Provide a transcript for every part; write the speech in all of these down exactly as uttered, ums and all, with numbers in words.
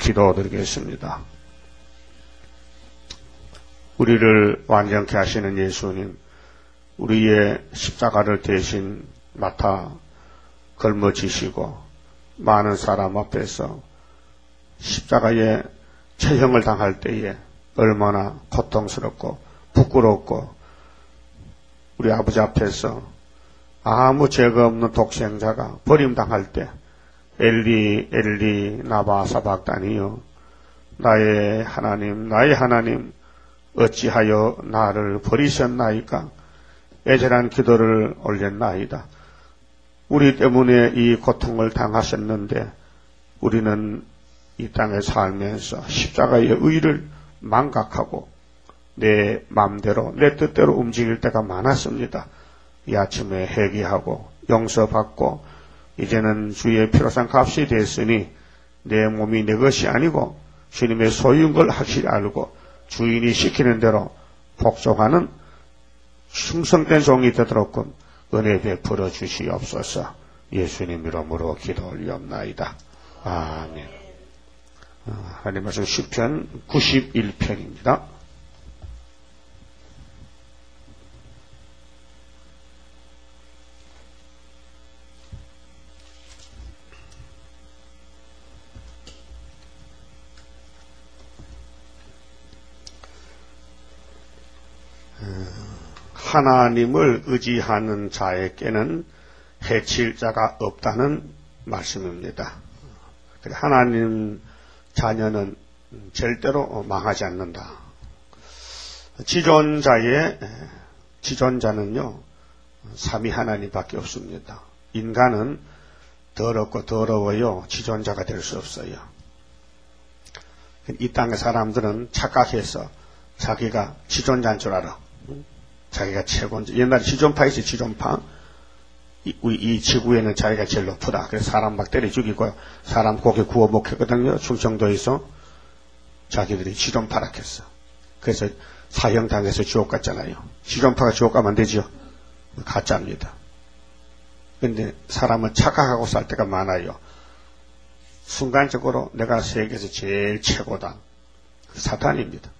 기도드리겠습니다. 우리를 완전케 하시는 예수님, 우리의 십자가를 대신 맡아 걸머지시고 많은 사람 앞에서 십자가의 처형을 당할 때에 얼마나 고통스럽고 부끄럽고 우리 아버지 앞에서 아무 죄가 없는 독생자가 버림당할 때 엘리 엘리 나바 사박다니요 나의 하나님 나의 하나님 어찌하여 나를 버리셨나이까 애절한 기도를 올렸나이다. 우리 때문에 이 고통을 당하셨는데 우리는 이 땅에 살면서 십자가의 의를 망각하고 내 마음대로 내 뜻대로 움직일 때가 많았습니다. 이 아침에 회개하고 용서받고 이제는 주의 피로산 값이 됐으니 내 몸이 내 것이 아니고 주님의 소유인 걸 확실히 알고 주인이 시키는 대로 복종하는 충성된 종이 되도록 은혜 베풀어 주시옵소서. 예수님 이름으로 기도 올리옵나이다. 아멘. 하나님 말씀 시편 구십일 편입니다. 하나님을 의지하는 자에게는 해칠 자가 없다는 말씀입니다. 하나님 자녀는 절대로 망하지 않는다. 지존자의 지존자는요 삼위 하나님밖에 없습니다. 인간은 더럽고 더러워요 지존자가 될 수 없어요. 이 땅의 사람들은 착각해서 자기가 지존자인 줄 알아. 자기가 최고인지. 옛날에 지존파 있지, 지존파. 이, 이 지구에는 자기가 제일 높다. 그래서 사람 막 때려 죽이고 사람 고기 구워 먹혔거든요. 충청도에서 자기들이 지존파라 했어. 그래서 사형당해서 지옥 갔잖아요. 지존파가 지옥 가면 안 되죠. 가짜입니다. 근데 사람은 착각하고 살 때가 많아요. 순간적으로 내가 세계에서 제일 최고다. 사탄입니다.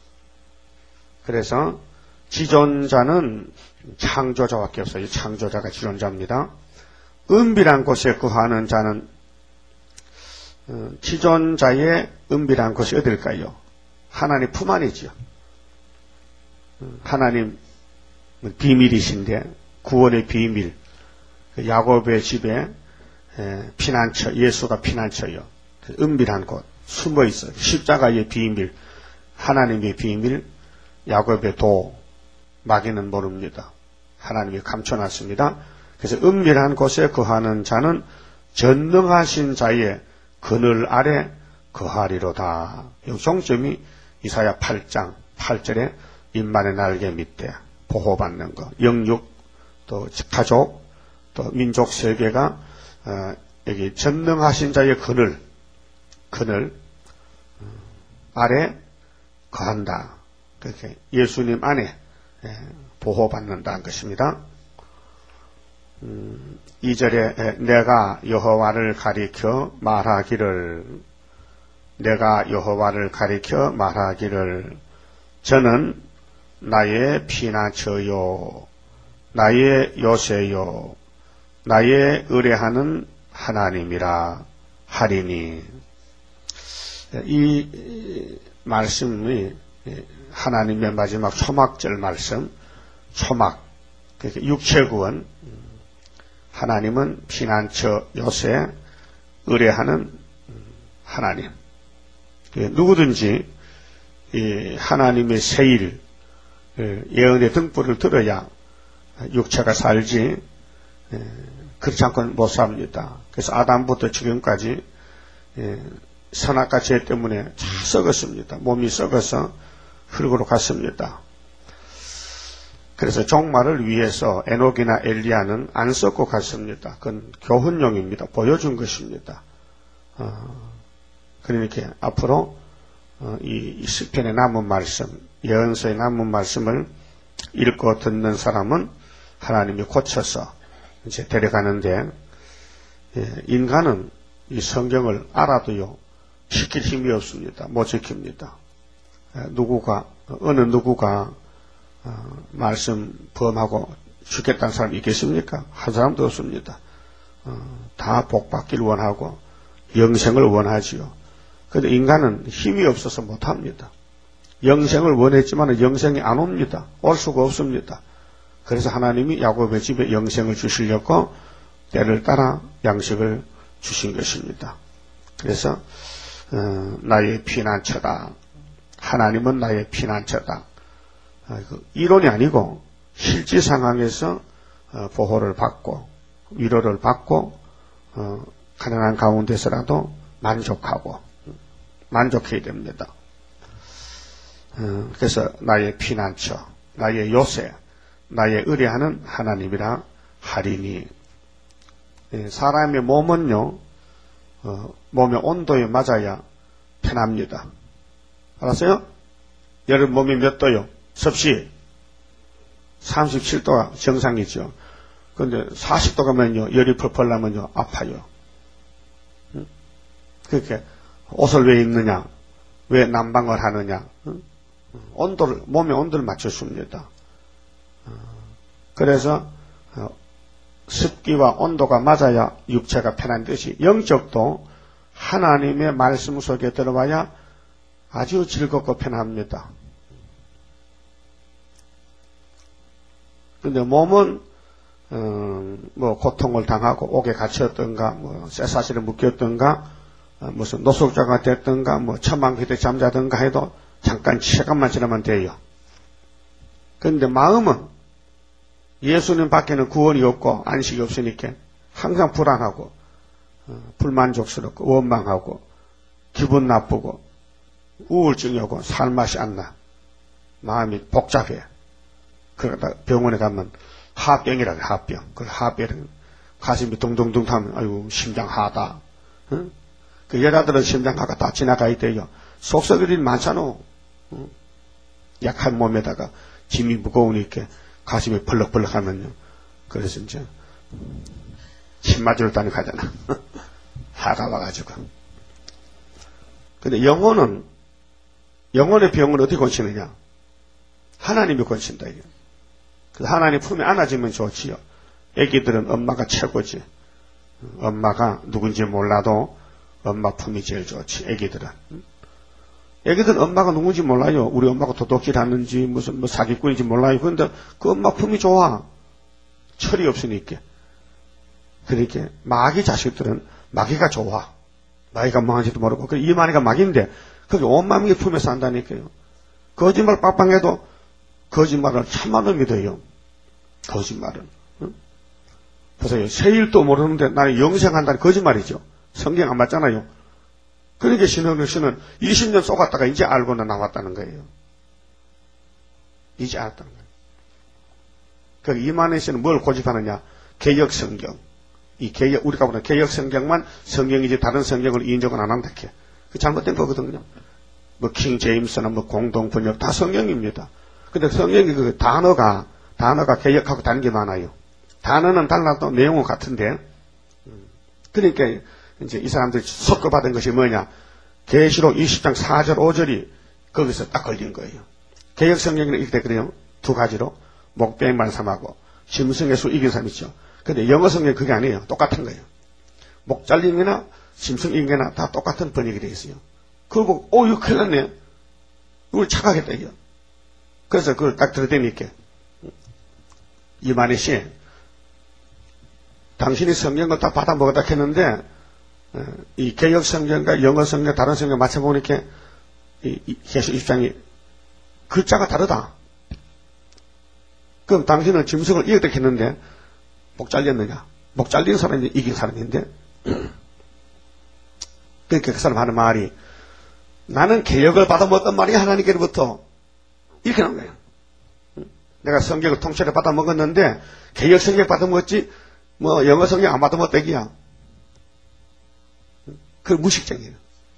그래서 지존자는 창조자밖에 없어요. 창조자가 지존자입니다. 은밀한 곳에 거하는 자는 지존자의 은밀한 곳이 어딜까요? 하나님 품 안이죠. 하나님 비밀이신데 구원의 비밀. 야곱의 집에 피난처, 예수가 피난처요. 은밀한 곳, 숨어 있어요. 십자가의 비밀, 하나님의 비밀, 야곱의 도, 마귀는 모릅니다. 하나님이 감춰놨습니다. 그래서 은밀한 곳에 거하는 자는 전능하신 자의 그늘 아래 거하리로다. 이 종점이 이사야 팔 장 팔 절에 인간의 날개 밑에 보호받는 것, 영육, 또 가족, 또 민족 세계가 어, 여기 전능하신 자의 그늘, 그늘 아래 거한다. 그렇게 예수님 안에 보호받는다는 것입니다. 음, 이 절에 내가 여호와를 가리켜 말하기를 내가 여호와를 가리켜 말하기를 저는 나의 피난처요 나의 요새요 나의 의뢰하는 하나님이라 하리니. 이 말씀이 하나님의 마지막 초막절 말씀, 초막, 그러니까 육체구원, 하나님은 피난처 요새, 의뢰하는 하나님. 누구든지 이 하나님의 세일, 예언의 등불을 들어야 육체가 살지, 그렇지 않고는 못 삽니다. 그래서 아담부터 지금까지 선악과 죄 때문에 다 썩었습니다. 몸이 썩어서 흙으로 갔습니다. 그래서 종말을 위해서 에녹이나 엘리야는 안 썩고 갔습니다. 그건 교훈용입니다. 보여준 것입니다. 어, 그러니까 앞으로 어, 이 시편의 남은 말씀, 예언서의 남은 말씀을 읽고 듣는 사람은 하나님이 고쳐서 이제 데려가는데, 예, 인간은 이 성경을 알아도요 지킬 힘이 없습니다. 못 지킵니다. 누구가, 어느 누구가, 어, 말씀 범하고 죽겠다는 사람이 있겠습니까? 한 사람도 없습니다. 어, 다 복받기를 원하고 영생을 원하지요. 그런데 인간은 힘이 없어서 못합니다. 영생을 원했지만 영생이 안 옵니다. 올 수가 없습니다. 그래서 하나님이 야곱의 집에 영생을 주시려고 때를 따라 양식을 주신 것입니다. 그래서 어, 나의 피난처다. 하나님은 나의 피난처다. 어, 그 이론이 아니고 실제 상황에서 어, 보호를 받고 위로를 받고 어, 가난한 가운데서라도 만족하고 만족해야 됩니다. 어, 그래서 나의 피난처, 나의 요새, 나의 의뢰하는 하나님이라 하리니. 예, 사람의 몸은요, 어, 몸의 온도에 맞아야 편합니다. 알았어요? 여러분 몸이 몇 도요? 섭씨 삼십칠 도가 정상이죠. 그런데 사십 도 가면요, 열이 펄펄 나면요, 아파요. 응? 그렇게 옷을 왜 입느냐? 왜 난방을 하느냐? 응? 온도를, 몸의 온도를 맞춰줍니다. 어, 그래서 어, 습기와 온도가 맞아야 육체가 편한 듯이 영적도 하나님의 말씀 속에 들어와야 아주 즐겁고 편합니다. 근데 몸은 어, 뭐 고통을 당하고 옥에 갇혔던가 뭐 쇠사슬에 묶였던가 어, 무슨 노숙자가 됐던가 뭐 천방귀대 잠자던가 해도 잠깐 시간만 지나면 돼요. 그런데 마음은 예수님 밖에는 구원이 없고 안식이 없으니까 항상 불안하고 어, 불만족스럽고 원망하고 기분 나쁘고 우울증이 오고 살맛이 안 나. 마음이 복잡해. 그러다 병원에 가면 하병이라고 해, 하병. 그 하병은 가슴이 둥둥둥 타면 아이고 심장 하다. 응? 그 여자들은 심장하가 다 지나가야 돼요. 속썩이들이 많잖아. 응? 약한 몸에다가 짐이 무거우니까 가슴이 벌럭벌럭 하면요. 그래서 이제 침 맞으러 다니가잖아. 하가 와가지고. 근데 영혼은 영혼의 병을 어떻게 고치느냐? 하나님이 고친다 이게. 그래서 하나님 품에 안아주면 좋지요. 애기들은 엄마가 최고지. 엄마가 누군지 몰라도 엄마 품이 제일 좋지. 애기들은. 애기들은 엄마가 누군지 몰라요. 우리 엄마가 도둑질 하는지 무슨 뭐 사기꾼인지 몰라요. 그런데 그 엄마 품이 좋아. 철이 없으니까. 그러니까 마귀 자식들은 마귀가 좋아. 마귀가 뭐하는지도 모르고. 이 마귀가 마귀인데 그게 온 마음이 품에 산다니까요. 거짓말 빡빡해도 거짓말을 참아도 믿어요. 거짓말은. 응? 보세요. 세일도 모르는데 나는 영생한다는 거짓말이죠. 성경 안 맞잖아요. 그러니까 신흥력 씨는 이십 년 쏘갔다가 이제 알고는 나왔다는 거예요. 이제 알았다는 거예요. 그 이만희 씨는 뭘 고집하느냐? 개역 성경. 이 개역, 우리가 보는 개역 성경만 성경이지 다른 성경을 인정은 안 한다. 그 잘못된 거거든요. 뭐 킹 제임스나 뭐 공동 번역 다 성경입니다. 근데 성경이 그 단어가 단어가 개역하고 다른 게 많아요. 단어는 달라도 내용은 같은데. 그러니까 이제 이 사람들이 섞어받은 것이 뭐냐? 계시록 이십 장 사 절 오 절이 거기서 딱 걸린 거예요. 개역 성경에는 이렇게 그래요. 두 가지로 목배만 삼하고 짐승의 수 이긴 사람 있죠. 근데 영어 성경은 그게 아니에요. 똑같은 거예요. 목 잘림이나 짐승 이긴 게나 다 똑같은 번역이 되어 있어요. 그걸 보고 오 이거 큰일 났네. 이걸 착각했다 이거. 그래서 그걸 딱 들어대니까 이만희 씨 당신이 성경을 다 받아 먹었다 했는데 이 개역 성경과 영어 성경 다른 성경 맞춰보니까 이, 이 계시 이십 장이 글자가 다르다. 그럼 당신은 짐승을 이겼다 했는데 목 잘렸느냐? 목 잘린 사람이 이긴 사람인데 그러니까 그 사람 하는 말이 나는 개역을 받아 먹었단 말이야 하나님께로부터 이렇게 나온 거예요. 내가 성경을 통째로 받아 먹었는데 개역 성경 받아 먹었지 뭐 영어 성경 안 받아 먹었다 얘기야. 그건 무식쟁이에요.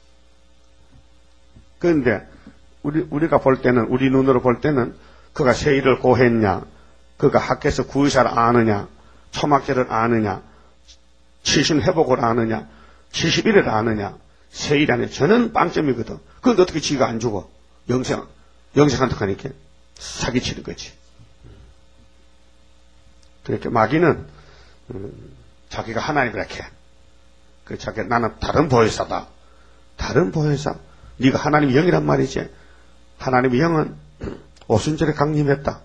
그런데 우리, 우리가 볼 때는 우리 눈으로 볼 때는 그가 세일을 고했냐 그가 학교에서 구의사를 아느냐 초막절을 아느냐 칠신 회복을 아느냐 칠십 일을 아느냐 세일 안에 저는 빵점이거든. 그런데 어떻게 지가 안 죽어? 영생, 영생한테 가니까 사기치는 거지. 그렇게 마귀는, 음, 자기가 하나님이라 해. 그 자기 나는 다른 보혜사다. 다른 보혜사. 네가 하나님의 영이란 말이지. 하나님의 영은 오순절에 강림했다.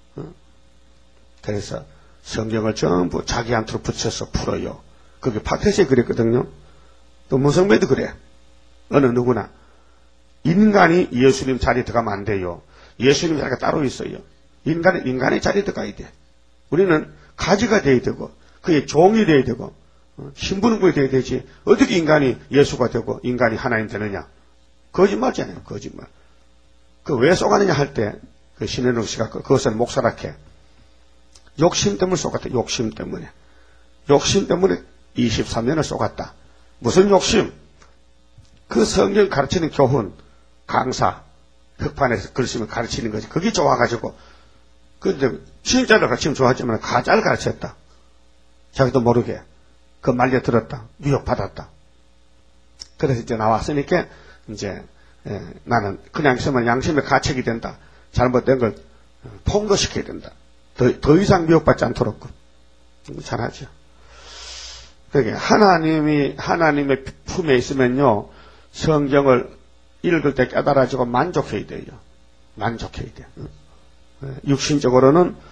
그래서 성경을 전부 자기한테로 붙여서 풀어요. 그게 박태수에 그랬거든요. 또 문성배도 그래. 어느 누구나. 인간이 예수님 자리에 들어가면 안 돼요. 예수님 자리가 따로 있어요. 인간은 인간의 자리에 들어가야 돼. 우리는 가지가 돼야 되고 그의 종이 돼야 되고 신분부에 돼야 되지. 어떻게 인간이 예수가 되고 인간이 하나님 되느냐. 거짓말이잖아요. 거짓말. 그 왜 쏘가느냐 할 때 그 신현웅 씨가 그것은 목사락해. 욕심 때문에 쏘갔다. 욕심 때문에. 욕심 때문에 이십삼 년을 쏘갔다. 무슨 욕심? 그 성경 가르치는 교훈, 강사, 흑판에서 글 쓰면 가르치는 거지. 그게 좋아가지고. 근데 진짜를 가르치면 좋았지만 가짜를 가르쳤다. 자기도 모르게. 그 말려 들었다. 유혹받았다. 그래서 이제 나왔으니까 이제 에, 나는 그냥 있으면 양심의 가책이 된다. 잘못된 걸 통과시켜야 된다. 더, 더 이상 미혹받지 않도록. 잘하죠. 그러게 하나님이 하나님의 품에 있으면요 성경을 읽을 때 깨달아지고 만족해야 돼요. 만족해야 돼요. 육신적으로는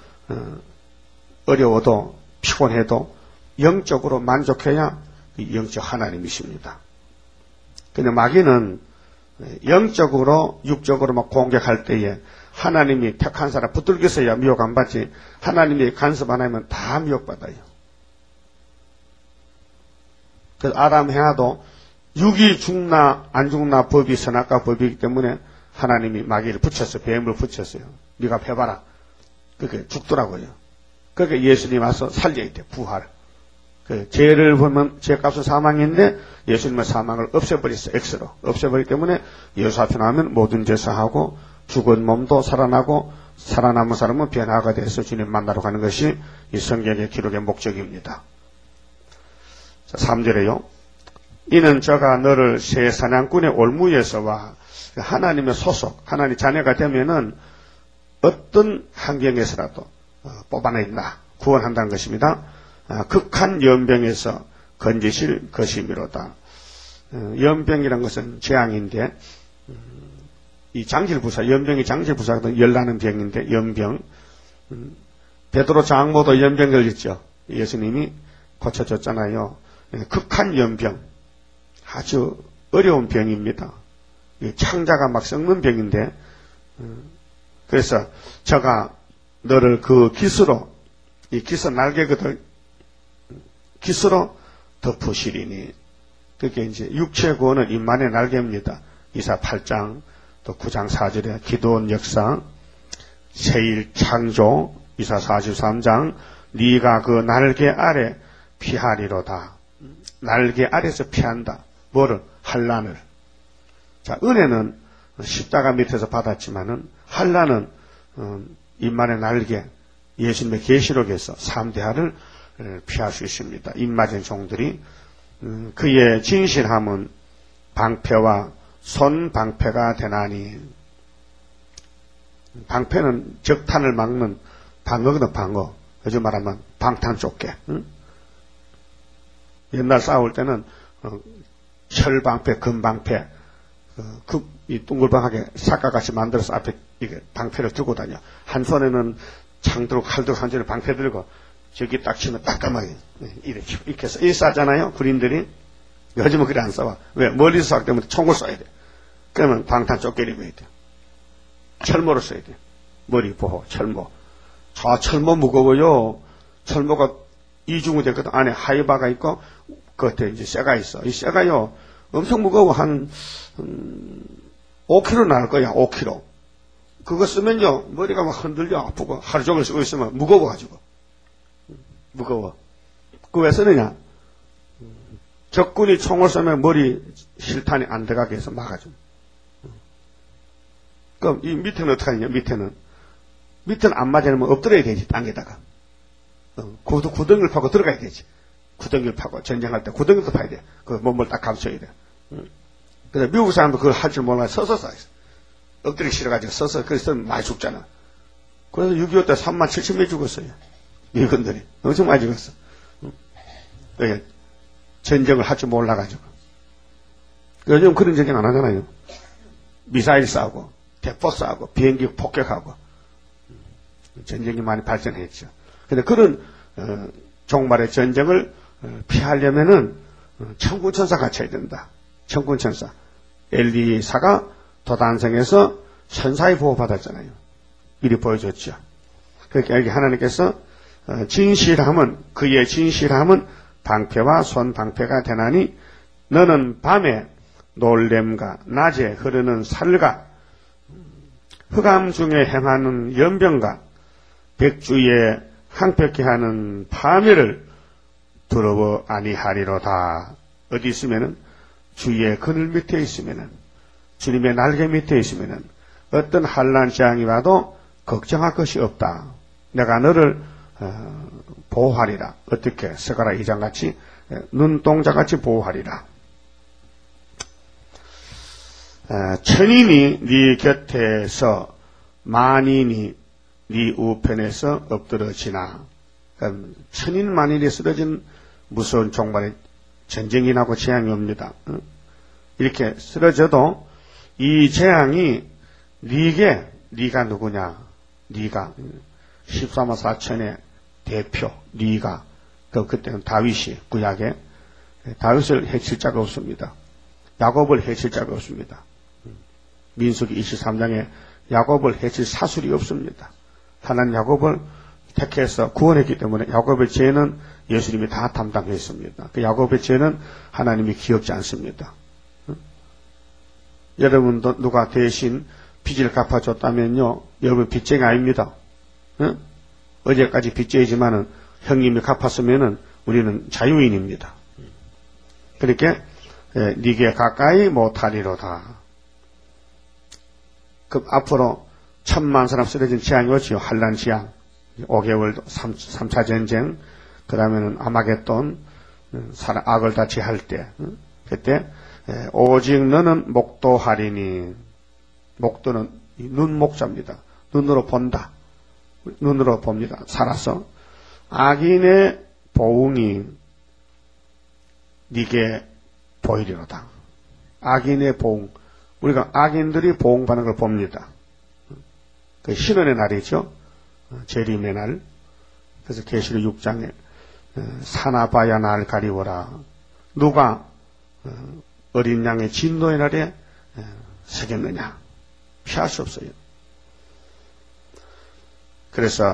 어려워도 피곤해도 영적으로 만족해야 영적 하나님이십니다. 근데 마귀는 영적으로 육적으로만 공격할 때에 하나님이 택한 사람 붙들겠어야 미혹 안 받지. 하나님이 간섭 안 하면 다 미혹받아요. 그래서 아담 해아도 육이 죽나 안 죽나 법이 선악과 법이기 때문에 하나님이 마귀를 붙였어요. 뱀을 붙였어요. 네가 패봐라. 그렇게 죽더라고요. 그러니까 예수님 와서 살려야 돼. 부활. 그 죄를 보면 죄값은 사망인데 예수님은 사망을 없애버렸어요. X로. 없애버리기 때문에 예수 앞에 나오면 모든 죄 사하고 죽은 몸도 살아나고 살아남은 사람은 변화가 돼서 주님 만나러 가는 것이 이 성경의 기록의 목적입니다. 자, 삼 절에요. 이는 저가 너를 새 사냥꾼의 올무에서와 하나님의 소속, 하나님 자녀가 되면은 어떤 환경에서라도 뽑아낸다, 구원한다는 것입니다. 극한 연병에서 건지실 것이미로다. 연병이란 것은 재앙인데 이 장질부사, 연병이 장질부사거든. 열나는 병인데 연병. 베드로 장모도 연병 걸렸죠. 예수님이 고쳐줬잖아요. 극한 연병. 아주 어려운 병입니다. 창자가 막 썩는 병인데 그래서 저가 너를 그 깃으로, 이 깃은 날개거든. 깃으로 덮으시리니. 그게 이제 육체 구원은 인만의 날개입니다. 이사 팔 장 또 구 장 사 절에 기도원 역사, 세일 창조, 이사 사십삼 장 네가 그 날개 아래 피하리로다. 날개 아래서 피한다. 뭐를? 환난을. 자, 은혜는 십자가 밑에서 받았지만은 환난은 음, 인만의 날개, 예수님의 계시록에서 삼대하를 피할 수 있습니다. 입맞은 종들이 음, 그의 진실함은 방패와 손방패가 되나니. 방패는 적탄을 막는 방어거든. 방어. 요즘 말하면 방탄조끼. 응? 옛날 싸울 때는 어, 철방패, 금방패, 어, 그, 이 둥글방하게 삭가같이 만들어서 앞에 이게 방패를 들고 다녀. 한 손에는 창 들고 칼 들고 한 손에 방패 들고 저기 딱 치면 따끔하게 이렇게 이렇게 해서 이 쏴잖아요. 군인들이. 요즘은 그래 안 쏴. 왜? 멀리서 쏴기 때문에 총을 쏴야 돼. 그러면 방탄 쫓겨리고 해야 돼. 철모를 써야 돼. 머리 보호, 철모. 저 철모 무거워요. 철모가 이중이 되거든. 안에 하이바가 있고 겉에 이제 쇠가 있어. 이 쇠가요 엄청 무거워. 한 음, 오 킬로그램 나올 거야. 오 킬로그램. 그거 쓰면요 머리가 막 흔들려 아프고 하루 종일 쓰고 있으면 무거워가지고. 무거워. 그거 왜 쓰느냐? 적군이 총을 쏘면 머리 실탄이 안 들어가게 해서 막아줘. 그럼 이 밑에는 어떻게 하느냐? 밑에는 밑에는 안 맞으면 엎드려야 되지. 땅에다가 구덩, 구덩이를 파고 들어가야 되지. 구덩이를 파고 전쟁할 때 구덩이도 파야 돼. 그 몸을 딱 감춰야 돼. 그래서 미국 사람도 그걸 할 줄 몰라 서서 싸 있어. 엎드리기 싫어가지고 서서 그래서 많이 죽잖아. 그래서 육이오 때 삼만 칠천 명 죽었어요. 미군들이 엄청 많이 죽었어. 응? 전쟁을 할 줄 몰라가지고. 요즘 그런 전쟁 안 하잖아요. 미사일 쏴고 대포 쏴고 비행기 폭격하고 전쟁이 많이 발전했죠. 근데 그런 어, 종말의 전쟁을 어, 피하려면은 어, 천군천사 갖춰야 된다. 천군천사. 엘리사가 도단성에서 천사의 보호 받았잖아요. 미리 보여줬죠. 그렇게 여기 하나님께서 어, 진실함은 그의 진실함은 방패와 손방패가 되나니 너는 밤에 놀램과 낮에 흐르는 살과 흑암 중에 행하는 연병과 백주에 항벽케 하는 파멸을 두려워 아니하리로다. 어디 있으면은 주의 그늘 밑에 있으면은 주님의 날개 밑에 있으면은 어떤 환난 재앙이 와도 걱정할 것이 없다. 내가 너를 어, 보호하리라. 어떻게 스가랴 이 장같이 눈동자같이 보호하리라. 어, 천인이 네 곁에서 만인이 네 우편에서 엎드러지나. 그러니까 천인 만인이 쓰러진 무서운 종말의 전쟁이 나고 재앙이 옵니다. 어? 이렇게 쓰러져도 이 재앙이 네게 네가 누구냐? 네가 십삼만 사천의 대표 네가 그 그때는 다윗이 구약에 다윗을 해칠 자가 없습니다. 야곱을 해칠 자가 없습니다. 민수기 이십삼 장에 야곱을 해칠 사술이 없습니다. 하나님 야곱을 택해서 구원했기 때문에 야곱의 죄는 예수님이 다 담당했습니다. 그 야곱의 죄는 하나님이 기억지 않습니다. 응? 여러분도 누가 대신 빚을 갚아줬다면요, 여러분 빚쟁이 아닙니다. 응? 어제까지 빚쟁이지만은 형님이 갚았으면은 우리는 자유인입니다. 그렇게 예, 네게 가까이 못하리로다. 그 앞으로 천만 사람 쓰러진 재앙이 오지요. 환난 재앙, 오 개월 삼 차 전쟁, 그 다음에는 아마겟돈, 사람 악을 다 제할 때, 그때 예, 오직 너는 목도하리니. 목도는 눈목자입니다. 눈으로 본다. 눈으로 봅니다. 살아서 악인의 보응이 네게 보이리로다. 악인의 보응. 우리가 악인들이 보응받는 걸 봅니다. 그 신원의 날이죠. 재림의 날. 그래서 계시록 육 장에 사나바야 날 가리워라. 누가 어린 양의 진노의 날에 새겼느냐. 피할 수 없어요. 그래서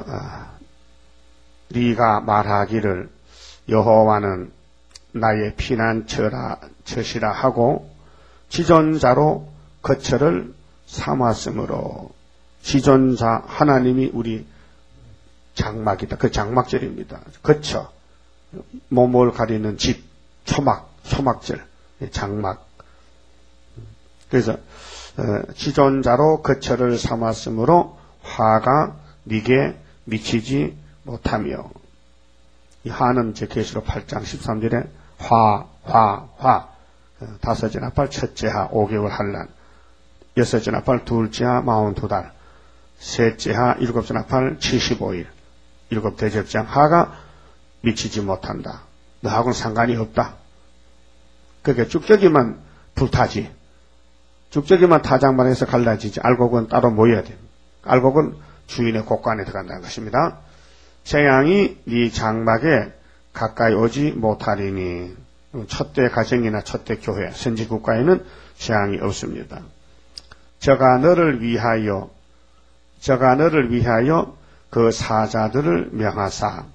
네가 말하기를 여호와는 나의 피난처라 처시라 하고 지존자로 거처를 삼았으므로. 지존자 하나님이 우리 장막이다. 그 장막절입니다. 거처, 몸을 가리는 집, 초막, 초막절, 장막. 그래서 지존자로 거처를 삼았으므로 화가 네게 미치지 못하며. 이 화는 제 계시록 팔 장 십삼 절에 화, 화, 화. 다섯째 나팔 첫째 하 오 개월 환난, 여섯째 나팔 둘째 하 마흔두 달, 셋째 하 일곱째 나팔 칠십오 일. 일곱 대접장 하가 미치지 못한다. 너하고는 상관이 없다. 그러니까 쭉저기만 불타지. 쭉저기만 타장만 해서 갈라지지. 알곡은 따로 모여야 돼. 알곡은 주인의 곳간에 들어간다는 것입니다. 재앙이 네 장막에 가까이 오지 못하리니. 첫대 가정이나 첫대 교회, 선지국가에는 재앙이 없습니다. 저가 너를 위하여, 저가 너를 위하여 그 사자들을 명하사.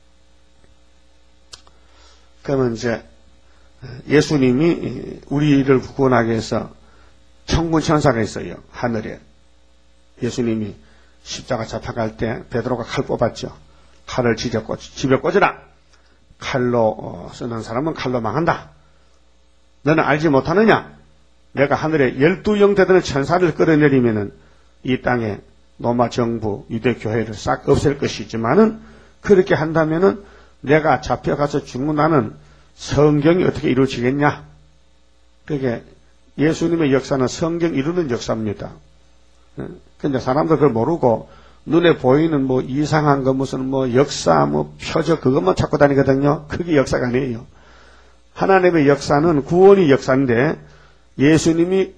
그러면 이제 예수님이 우리를 구원하기 위해서 천군 천사가 있어요. 하늘에. 예수님이 십자가 잡혀갈 때 베드로가 칼 뽑았죠. 칼을 집에 꽂, 집에 꽂으라. 칼로 쓰는 사람은 칼로 망한다. 너는 알지 못하느냐? 내가 하늘에 열두 영대되는 천사를 끌어내리면은 이 땅에 로마 정부, 유대교회를 싹 없앨 것이지만은 그렇게 한다면은 내가 잡혀가서 죽는 나는 성경이 어떻게 이루어지겠냐? 그게 예수님의 역사는 성경 이루는 역사입니다. 근데 사람들 그걸 모르고 눈에 보이는 뭐 이상한 거 무슨 뭐 역사 뭐 표적 그것만 찾고 다니거든요. 그게 역사가 아니에요. 하나님의 역사는 구원이 역사인데 예수님이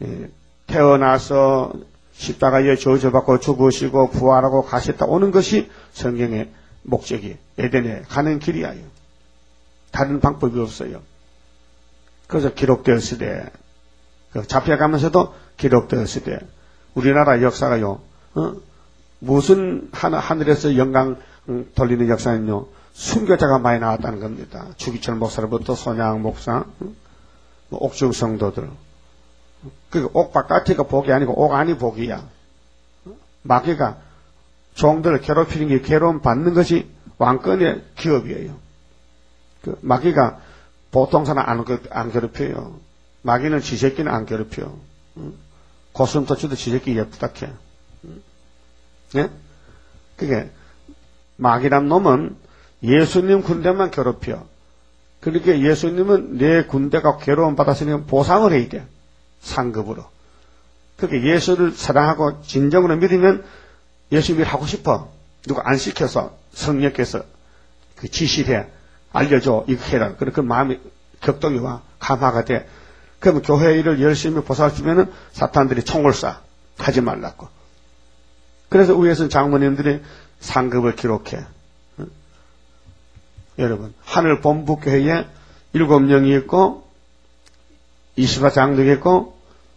태어나서 십자가에 저주받고 죽으시고 부활하고 가셨다 오는 것이 성경의 목적이 에덴에 가는 길이에요. 다른 방법이 없어요. 그래서 기록되었으되 잡혀가면서도 기록되었으되 우리나라 역사가요. 어? 무슨 하나, 하늘에서 영광 돌리는 역사는요. 순교자가 많이 나왔다는 겁니다. 주기철 목사로부터 손양 목사, 뭐 옥중 성도들. 그 옥 바깥이가 복이 아니고 옥 안이 복이야. 마귀가 종들을 괴롭히는 게 괴로움 받는 것이 왕권의 기업이에요. 그 마귀가 보통 사람 안, 안 괴롭혀요. 마귀는 지새끼는 안 괴롭혀요. 고슴도치도 지새끼 예쁘다 캐. 예? 그게 마귀란 놈은 예수님 군대만 괴롭혀. 그러니까 예수님은 내 군대가 괴로움 받았으니 보상을 해야 돼. 상급으로. 그렇게 예수를 사랑하고 진정으로 믿으면 예수 일 하고 싶어. 누가 안 시켜서 성령께서 그 지시해 알려줘 이거 해라. 그래 그 마음이 격동이 와 감화가 돼. 그러면 교회 일을 열심히 보살피면은 사탄들이 총을 쏴. 하지 말라고. 그래서 위에서는 장모님들이 상급을 기록해. 응? 여러분, 하늘 본부교회에 일곱 명이 있고, 이십사 장독이 있고,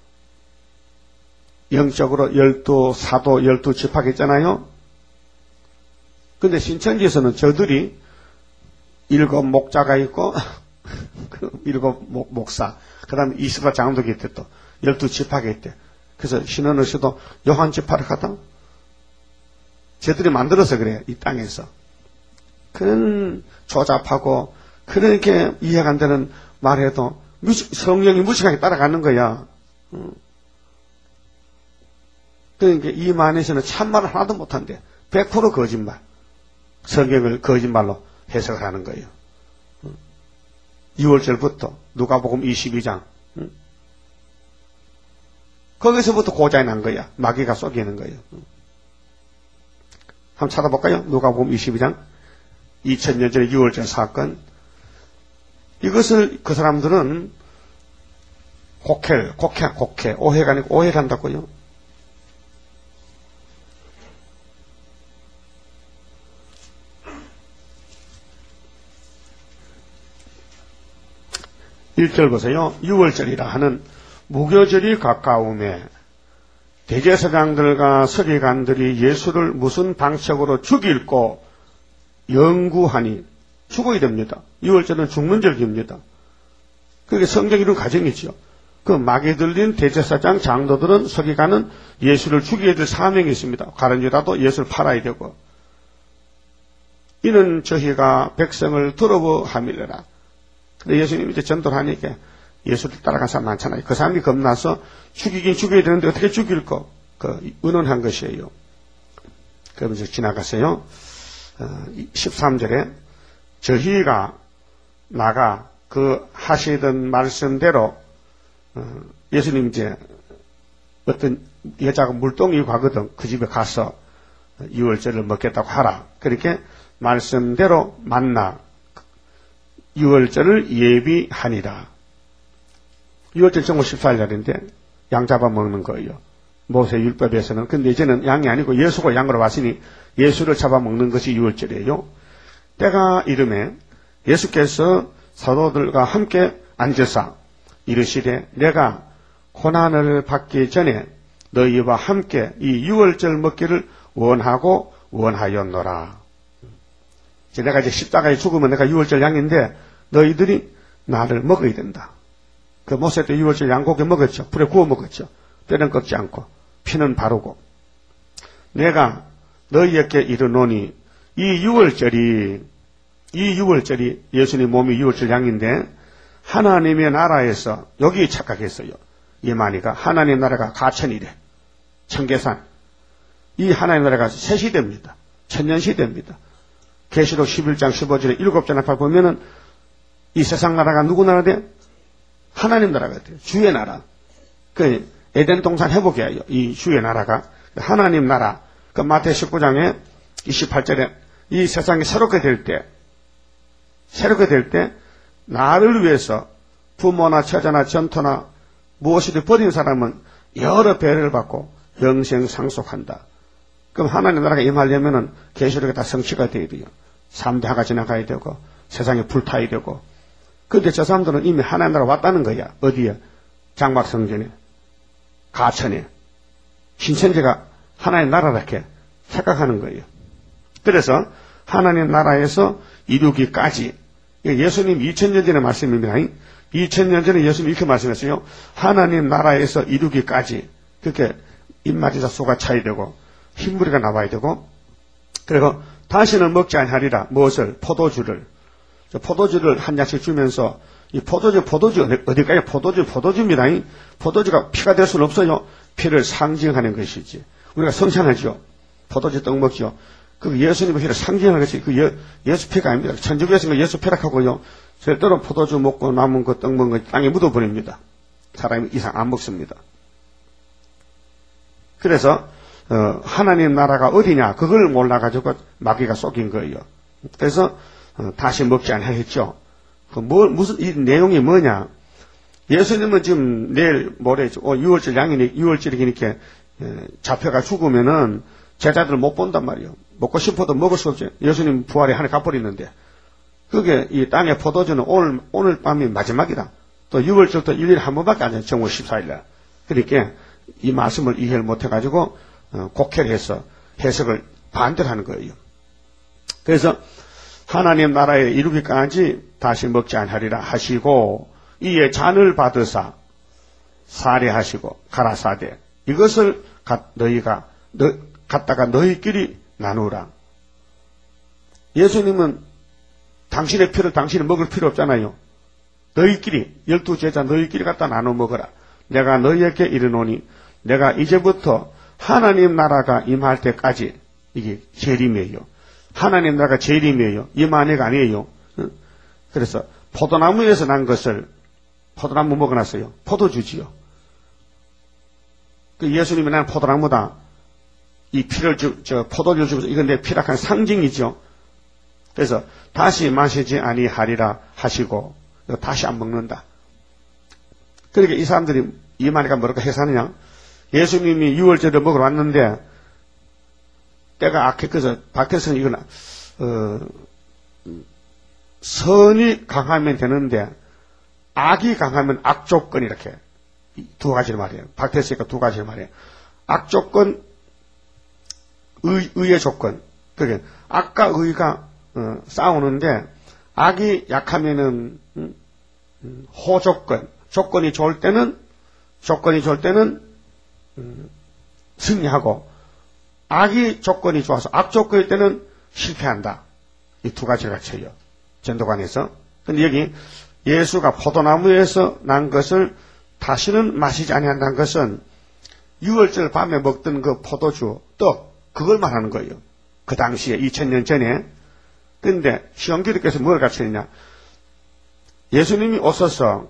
영적으로 열두 사도, 열두 지파가 있잖아요. 근데 신천지에서는 저들이 일곱 목자가 있고, 일곱 목, 목사, 그 다음에 이십사 장독이 있대 또, 열두 지파가 있대. 그래서 신원을 씨도 요한 지파를 가다. 쟤들이 만들어서 그래, 이 땅에서. 그런 조잡하고, 그렇게 이해가 안 되는 말해도 무식, 성령이 무식하게 따라가는 거야. 그러니까 이 만에서는 참말을 하나도 못한대. 백 퍼센트 거짓말. 성경을 거짓말로 해석을 하는 거예요. 유월절부터 누가복음 이십이 장. 거기서부터 고장이 난 거야. 마귀가 속이는 거예요. 한번 찾아볼까요? 누가복음 이십이 장. 이천 년 전의 유월절 사건. 이것을 그 사람들은 곡해, 곡해, 곡해. 오해가 아니고 오해를 한다고요. 일 절 보세요. 유월절이라 하는 무교절이 가까움에 대제사장들과 서기관들이 예수를 무슨 방식으로 죽일고 연구하니 죽어야 됩니다. 유월절은 죽는 절기입니다. 그게 성경 이런 가정이죠. 그 마귀 들린 대제사장 장로들은 서기관은 예수를 죽여야 될 사명이 있습니다. 가른지라도 예수를 팔아야 되고 이는 저희가 백성을 들어보함이래라. 근데 예수님이 이제 전도를 하니까 예수를 따라간 사람 많잖아요. 그 사람이 겁나서 죽이긴 죽여야 되는데 어떻게 죽일 거? 그 의논한 것이에요. 그럼 이제 지나갔어요. 어, 십삼 절에 저희가 나가 그 하시던 말씀대로 어, 예수님 이제 어떤 여자가 물동이 가거든. 그 집에 가서 유월절을 먹겠다고 하라. 그렇게 말씀대로 만나 유월절을 예비하니라. 유월절 정말 십사 일 날인데 양 잡아 먹는 거예요. 모세 율법에서는. 근데 이제는 양이 아니고 예수가 양으로 왔으니 예수를 잡아 먹는 것이 유월절이에요. 때가 이름에 예수께서 사도들과 함께 앉으사 이르시되 내가 고난을 받기 전에 너희와 함께 이 유월절 먹기를 원하고 원하였노라. 이제 내가 이제 십자가에 죽으면 내가 유월절 양인데 너희들이 나를 먹어야 된다. 그 모세 때 유월절 양고기 먹었죠. 불에 구워 먹었죠. 때는 꺾지 않고 피는 바르고. 내가 너희에게 이르노니 이 유월절이 이 유월절이 예수님 몸이 유월절 양인데 하나님의 나라에서 여기 착각했어요. 예만이가 하나님 나라가 가천이래. 청계산. 이 하나님 나라가 새 시대입니다. 천년 시대입니다. 계시록 십일 장 십오 절에 일곱 장 앞에 보면은 이 세상 나라가 누구 나라 돼? 하나님 나라가 돼요. 주의 나라. 그 에덴 동산 회복이에요. 이 주의 나라가. 하나님 나라. 그 마태 십구 장에 이십팔 절에 이 세상이 새롭게 될 때, 새롭게 될 때, 나를 위해서 부모나 처자나 전토나 무엇이든 버린 사람은 여러 배를 받고 영생 상속한다. 그럼 하나님 나라가 임하려면은 계시록에 다 성취가 돼야 돼요. 삼대하가 지나가야 되고, 세상에 불타야 되고. 그런데 저 사람들은 이미 하나님 나라 왔다는 거야. 어디에? 장막성전에, 가천에. 신천지가 하나님 나라렇게 착각하는 거예요. 그래서 하나님 나라에서 이루기까지, 예수님 이천 년 전의 말씀입니다. 이천 년 전에 예수님 이렇게 말씀했어요. 하나님 나라에서 이루기까지. 그렇게 입맞이자 소가 차야 되고 흰무리가 나와야 되고, 그리고 다시는 먹지 아니하리라. 무엇을? 포도주를. 포도주를 한 잔씩 주면서, 이 포도주, 포도주, 어디까지 포도주, 포도주입니다. 포도주가 피가 될 수는 없어요. 피를 상징하는 것이지. 우리가 성찬하죠. 포도주 떡 먹죠. 그 예수님의 피를 상징하는 것이 그 예, 예수 피가 아닙니다. 천주교에서는 예수 피라하고요. 절대로 포도주 먹고 남은 거 떡 먹은 거 땅에 묻어버립니다. 사람이 이상 안 먹습니다. 그래서 어, 하나님 나라가 어디냐 그걸 몰라가지고 마귀가 속인 거예요. 그래서 어, 다시 먹지 않게 했죠. 그 뭐, 무슨 이 내용이 뭐냐? 예수님은 지금 내일 모레 어, 유월절 양이니 유월절이니까 에, 잡혀가 죽으면은 제자들 못 본단 말이에요. 먹고 싶어도 먹을 수 없지. 예수님 부활이 하늘 가버리는데. 그게 이 땅의 포도주는 오늘 오늘 밤이 마지막이다. 또 유월절도 일 년에 한 번밖에 안 돼요. 정월 십사 일 날. 그러니까 이 말씀을 이해를 못해가지고 어, 곡해해서 해석을 반대로 하는 거예요. 그래서 하나님 나라에 이루기까지 다시 먹지 않으리라 하시고 이에 잔을 받으사 살해하시고 가라사대 이것을 가, 너희가 너, 갖다가 너희끼리 나누라. 예수님은 당신의 피를 당신이 먹을 필요 없잖아요. 너희끼리 열두 제자 너희끼리 갖다 나눠 먹어라. 내가 너희에게 이르노니 내가 이제부터 하나님 나라가 임할 때까지 이게 재림이에요. 하나님 나라가 재림이에요. 임한해가 아니에요. 그래서 포도나무에서 난 것을 포도나무 먹어놨어요. 포도주지요. 그 예수님이 난 포도나무다. 이 피를 주, 저 포도주 주면서 이건 내 피락한 상징이죠. 그래서 다시 마시지 아니하리라 하시고 다시 안 먹는다. 그러니까 이 사람들이 이만희가 뭐라고 해서하느냐? 예수님이 유월절을 먹으러 왔는데 때가 악해서 밖에서는 이건 어, 선이 강하면 되는데 악이 강하면 악조건 이렇게 두 가지를 말해요. 밖에서니까 두 가지를 말해요. 악조건, 의, 의의 조건. 그게 악과 의가 어, 싸우는데 악이 약하면은 음, 음, 호조건, 조건이 좋을 때는 조건이 좋을 때는 음, 승리하고 악이 조건이 좋아서 악조건일 때는 실패한다. 이 두 가지를 갖춰요. 전도관에서. 근데 여기 예수가 포도나무에서 난 것을 다시는 마시지 아니한다는 것은 유월절 밤에 먹던 그 포도주, 떡, 그걸 말하는 거예요. 그 당시에 이천 년 전에. 근데 시험기도께서 뭘 가르치느냐? 예수님이 오셔서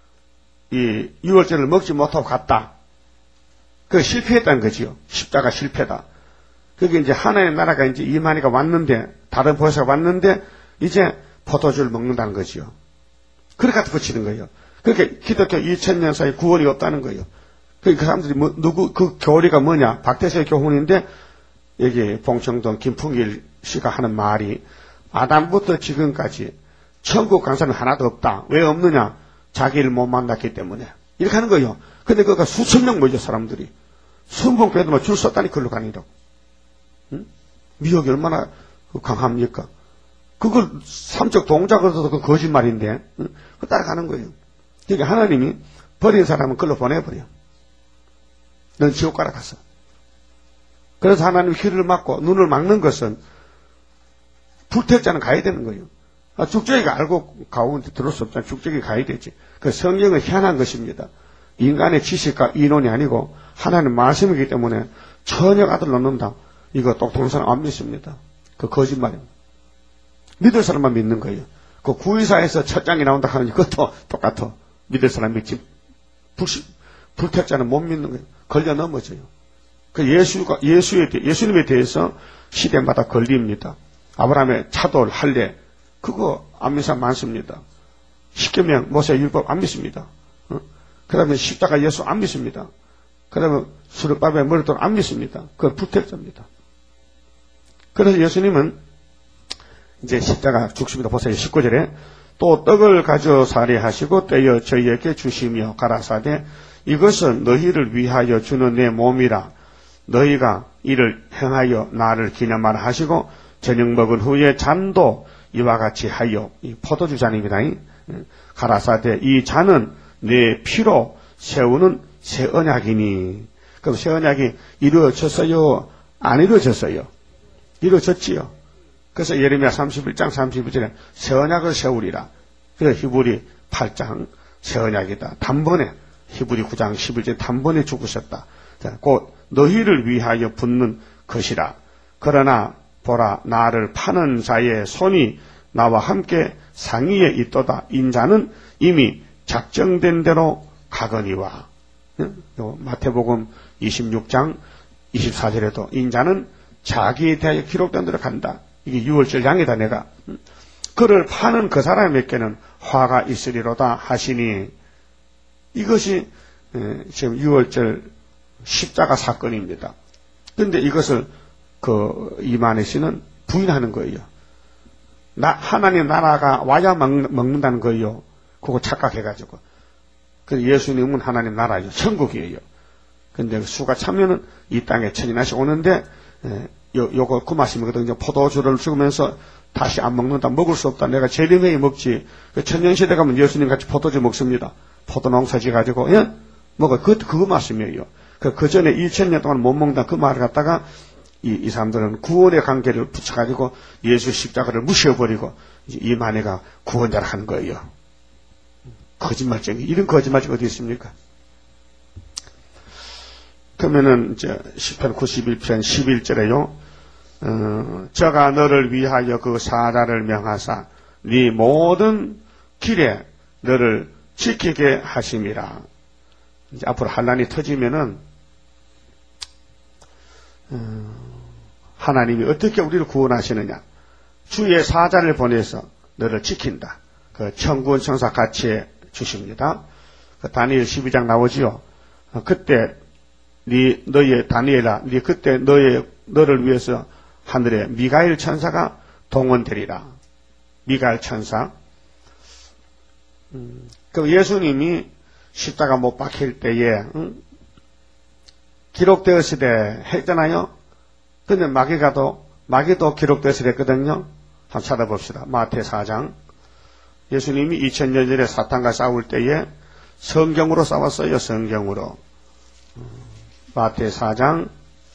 이 유월절을 먹지 못하고 갔다. 그 실패했다는 거지요. 십자가 실패다. 그게 이제 하나의 나라가 이제 이만희가 왔는데, 다른 보혜사가 왔는데, 이제 포도주를 먹는다는 거지요. 그렇게 갖다 붙이는 거예요. 그렇게 기독교 이천 년 사이 구원이 없다는 거예요. 그 사람들이 뭐, 누구, 그 교리가 뭐냐? 박태서의 교훈인데, 여기 봉청동 김풍길 씨가 하는 말이, 아담부터 지금까지 천국 간 사람이 하나도 없다. 왜 없느냐? 자기를 못 만났기 때문에. 이렇게 하는 거예요. 근데 그가 수천 명 모이죠, 사람들이. 순봉교회도 줄 섰다니 그걸로 가니라고. 응? 미혹이 얼마나 강합니까? 그걸 삼적 동작으로도 그 거짓말인데, 응? 그 따라가는 거예요. 그러니까 하나님이 버린 사람은 그걸로 보내버려. 넌 지옥 가라 갔어. 그래서 하나님 귀를 막고 눈을 막는 것은 불택자는 가야 되는 거예요. 아, 죽적이가 알고 가운데 들을 수 없잖아. 죽적이 가야 되지. 그 성경은 희한한 것입니다. 인간의 지식과 이론이 아니고 하나님 말씀이기 때문에 천역 아들 넣는다. 이거 똑똑한 사람 안 믿습니다. 그 거짓말입니다. 믿을 사람만 믿는 거예요. 그 구의사에서 첫 장이 나온다 하는 것도 똑같아. 믿을 사람 믿지. 불신, 불택자는 못 믿는 거예요. 걸려 넘어져요. 그 예수가, 예수에, 예수님에 대해서 시대마다 걸립니다. 아브라함의 차돌, 할례, 그거 안 믿는 사람 많습니다. 십계명, 모세 율법 안 믿습니다. 어? 그 다음에 십자가 예수 안 믿습니다. 그 다음에 수르바벨 머리돌 안 믿습니다. 그건 불택자입니다. 그래서 예수님은 이제 십자가 죽습니다. 보세요. 십구 절에 또 떡을 가져 살해하시고 떼어 저희에게 주시며 가라사대 이것은 너희를 위하여 주는 내 몸이라 너희가 이를 행하여 나를 기념하라 하시고 저녁 먹은 후에 잔도 이와 같이 하여 이 포도주 잔입니다. 가라사대 이 잔은 내 피로 세우는 새 언약이니. 그럼 새 언약이 이루어졌어요? 안 이루어졌어요? 이루어졌지요. 그래서 예레미야 삼십일 장 삼십일 절에 새 언약을 세우리라. 그래서 히브리 팔 장 새 언약이다. 단번에 히브리 구 장 십일 절 단번에 죽으셨다. 자, 곧 너희를 위하여 붙는 것이라. 그러나 보라 나를 파는 자의 손이 나와 함께 상위에 있도다. 인자는 이미 작정된 대로 가거니와. 마태복음 이십육 장 이십사 절에도 인자는 자기에 대하여 기록된 대로 간다. 이게 유월절 양이다 내가. 그를 파는 그 사람에게는 화가 있으리로다 하시니 이것이 지금 유월절 십자가 사건입니다. 그런데 이것을 그 이만희 씨는 부인하는 거예요. 나, 하나님 나라가 와야 먹, 먹는다는 거예요. 그거 착각해가지고. 그 예수님은 하나님 나라예요. 천국이에요. 근데 수가 차면은 이 땅에 천인하시 오는데, 에, 요, 요거 그 말씀이거든요. 포도주를 죽으면서 다시 안 먹는다. 먹을 수 없다. 내가 재림회에 먹지. 그 천년시대 가면 예수님 같이 포도주 먹습니다. 포도 농사 지어가지고, 예? 먹어. 그, 그거 말씀이에요. 그, 그 전에 이천 년 동안 못 먹는다. 그 말을 갖다가 이, 이 사람들은 구원의 관계를 붙여가지고 예수 십자가를 무시해버리고 이만희가 구원자를 한 거예요. 거짓말쟁이. 이런 거짓말쟁이 어디 있습니까? 그러면은 이제 시편 구십일 편 십일 절에요. 어, 저가 너를 위하여 그 사자를 명하사 네 모든 길에 너를 지키게 하심이라. 이제 앞으로 환난이 터지면은 어, 하나님이 어떻게 우리를 구원하시느냐. 주의 사자를 보내서 너를 지킨다. 그 천군 천사 같이 주십니다. 그 다니엘 십이 장 나오지요. 어, 그때 네 너의 다니엘아, 네 그때 너의 너를 위해서 하늘에 미가엘 천사가 동원되리라. 미가엘 천사. 음, 그 예수님이 십자가 못 박힐 때에 응? 기록되었으되 했잖아요. 근데 마귀가도 마귀도 기록되었으되 했거든요. 한번 찾아봅시다. 마태 사 장. 예수님이 이천 년 전에 사탄과 싸울 때에 성경으로 싸웠어요. 성경으로. 마태 사 장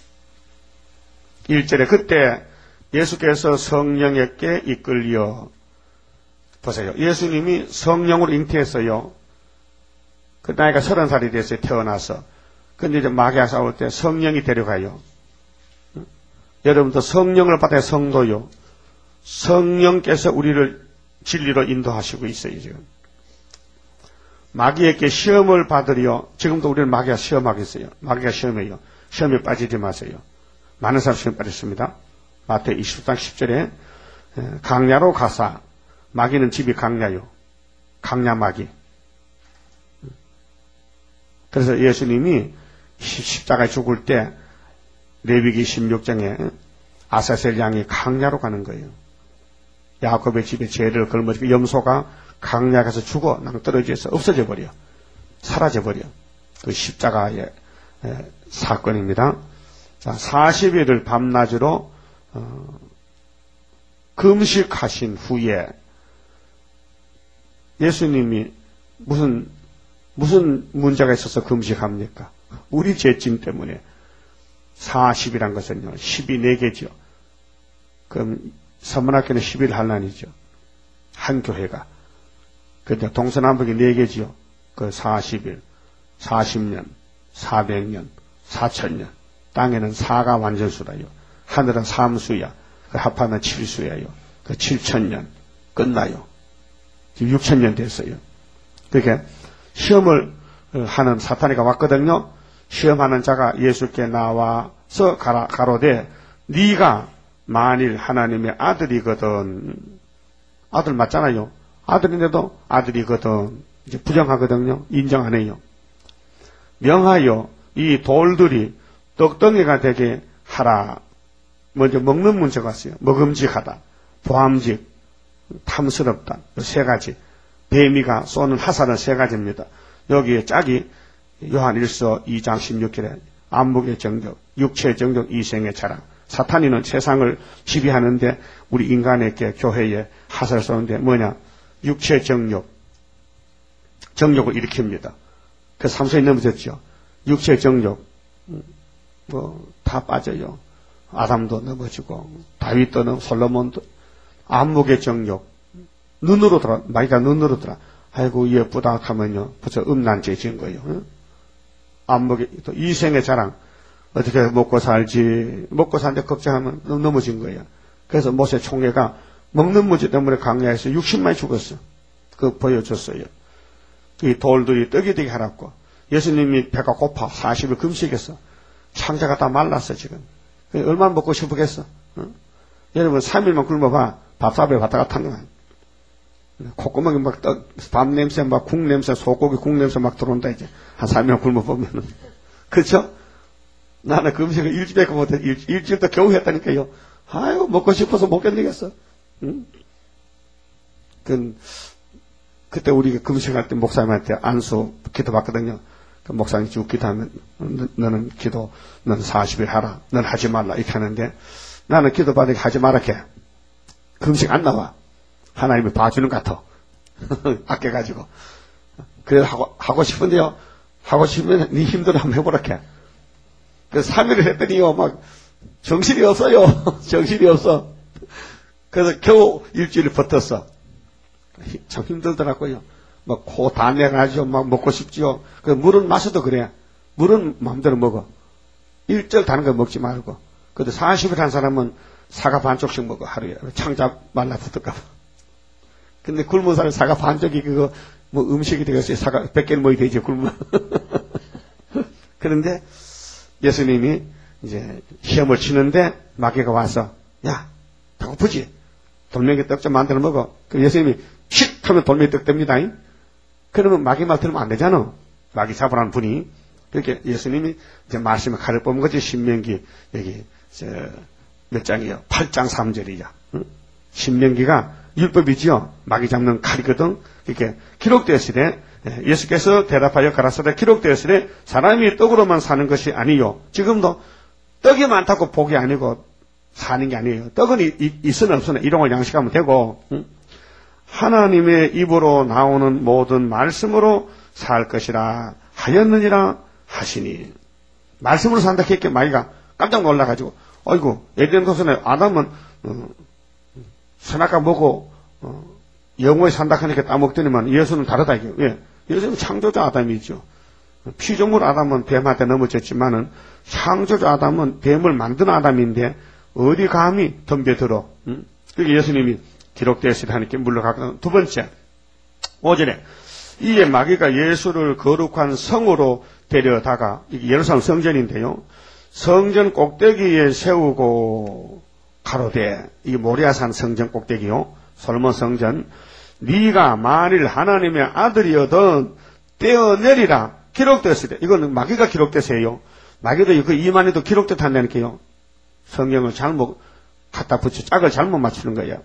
일 절에 그때 예수께서 성령에게 이끌려 보세요. 예수님이 성령으로 잉태했어요. 그 나이가 서른 살이 됐어요. 태어나서. 근데 이제 마귀와 싸울 때 성령이 데려가요. 여러분도 성령을 받아야 성도요. 성령께서 우리를 진리로 인도하시고 있어요. 지금. 마귀에게 시험을 받으려 지금도 우리는 마귀가 시험하고 있어요. 마귀가 시험해요. 시험에 빠지지 마세요. 많은 사람 시험 빠졌습니다. 마태 이십 장 십 절에 강야로 가사 마귀는 집이 강야요. 강야 마귀. 그래서 예수님이 십자가에 죽을 때 레위기 십육 장에 아사셀 양이 강야로 가는 거예요. 야곱의 집에 죄를 걸머지고 염소가 강야 가서 죽어 낭떠러지에서 없어져 버려. 사라져 버려. 그 십자가의 에, 사건입니다. 자, 사십 일을 밤낮으로 어, 금식하신 후에 예수님이 무슨 무슨 문제가 있어서 금식합니까? 우리 죄짐 때문에. 사십이란 것은요, 십이 네 개죠. 그럼 서문학교는 십 일 한란이죠. 한 교회가. 근데 동서남북이 네 개지요. 그 사십 일, 사십 년, 사백 년, 사천 년. 땅에는 사가 완전수라요. 하늘은 삼수야. 그 합하면 칠수야요. 그 칠천 년 끝나요. 지금 육천 년 됐어요. 그러니까 시험을 하는 사탄이가 왔거든요. 시험하는 자가 예수께 나와서 가라, 가로되 네가 만일 하나님의 아들이거든. 아들 맞잖아요. 아들인데도 아들이거든. 이제 부정하거든요. 인정 안 해요. 명하여 이 돌들이 떡덩이가 되게 하라. 먼저 먹는 문제가 왔어요. 먹음직하다, 보암직, 탐스럽다. 세 가지. 뱀이가 쏘는 화살은 세 가지입니다. 여기에 짝이 요한 일서 이 장 십육 절에 안목의 정욕, 육체의 정욕, 이생의 자랑. 사탄이는 세상을 지배하는데 우리 인간에게 교회에 화살 쏘는데 뭐냐? 육체의 정욕, 정욕을 일으킵니다. 그 삼손이 넘어졌죠. 육체의 정욕, 뭐 다 빠져요. 아담도 넘어지고 다윗도 넘어 솔로몬도. 안목의 정욕, 눈으로 들어, 마귀가 눈으로 들어. 아이고 예쁘다 하면요, 벌써 음란죄 지은 거예요. 응? 안목의 또 이생의 자랑, 어떻게 먹고 살지, 먹고 사는데 걱정하면 넘어진 거예요. 그래서 모세 총회가 먹는 문제 때문에 강야에서 육십만이 죽었어. 그거 보여줬어요. 이 돌들이 떡이 되게 하라고. 예수님이 배가 고파 사십 일 금식했어. 창자가 다 말랐어 지금. 얼마나 먹고 싶겠어. 응? 여러분 삼 일만 굶어봐. 밥삽에 왔다 갔다 한 거야. 콧구멍이 막 떡, 밥 냄새, 막 국 냄새, 소고기 국 냄새 막 들어온다 이제. 한 삼 일만 굶어보면은. 그렇죠? 나는 금식을 일주일밖에 못해. 일, 일주일도 겨우 했다니까요. 아이고 먹고 싶어서 못 견디겠어. 응? 그, 그때 우리가 금식할 때 목사님한테 안수 기도받거든요. 그 목사님 쭉 기도하면 너는 기도, 너는 사십 일 하라. 너는 하지 말라. 이렇게 하는데 나는 기도받으니까 하지 말라 해. 금식 안 나와. 하나님이 봐주는 것 같아. 아껴가지고. 그래서 하고, 하고 싶은데요. 하고 싶으면 네 힘들어 한번 해보라 해. 그래서 삼 일을 했더니요. 막 정신이 없어요. 정신이 없어. 그래서 겨우 일주일을 버텼어. 참 힘들더라고요. 막 코 다 내가지고 막 먹고 싶지요. 그 물은 마셔도 그래. 물은 마음대로 먹어. 일절 다른 거 먹지 말고. 근데 사십 일 한 사람은 사과 반쪽씩 먹어 하루에. 창자 말라붙을까 봐. 근데 굶은 사람 사과 반쪽이 그거 뭐 음식이 되겠어요. 사과 백 개를 먹어야 되지 굶으면. 그런데 예수님이 이제 시험을 치는데 마귀가 와서 야 배고프지? 돌멩이 떡 좀 만들어 먹어. 그 예수님이 쉿 하면 돌멩이 떡 됩니다. 그러면 마귀 말 들으면 안 되잖아. 마귀 잡으라는 분이. 그렇게 예수님이 이제 말씀을 가려 뽑은 거지. 신명기 여기 저 몇 장이요? 팔 장 삼 절이야. 응? 신명기가 율법이지요. 마귀 잡는 칼이거든. 이렇게 기록되었으되 예수께서 대답하여 가라사대 기록되었으되 사람이 떡으로만 사는 것이 아니요. 지금도 떡이 많다고 복이 아니고 사는 게 아니에요. 떡은 있으나 없으나 일용을 양식하면 되고 응? 하나님의 입으로 나오는 모든 말씀으로 살 것이라 하였느니라 하시니. 말씀으로 산다 했기에 마귀가 깜짝 놀라가지고 어이구 에덴 동산에 아담은 어, 선악과 먹고 어, 영원히 산다 하니까 따먹더니만 예수는 다르다 이게. 왜? 예수는 창조자 아담이죠. 피조물 아담은 뱀한테 넘어졌지만은 창조자 아담은 뱀을 만든 아담인데 어디 감히 덤벼들어. 응? 그게 예수님이 기록되었으리 하니까 물러가거든. 두 번째, 오 절에 이에 마귀가 예수를 거룩한 성으로 데려다가, 이게 예루살렘 성전인데요. 성전 꼭대기에 세우고 가로되, 이게 모리아산 성전 꼭대기요. 솔몬 성전. 네가 만일 하나님의 아들이어든 떼어내리라. 기록되었으리. 이거는 마귀가 기록되세요. 마귀도 그 이만희도 기록됐다니까요. 성경을 잘못 갖다 붙여 짝을 잘못 맞추는 거예요.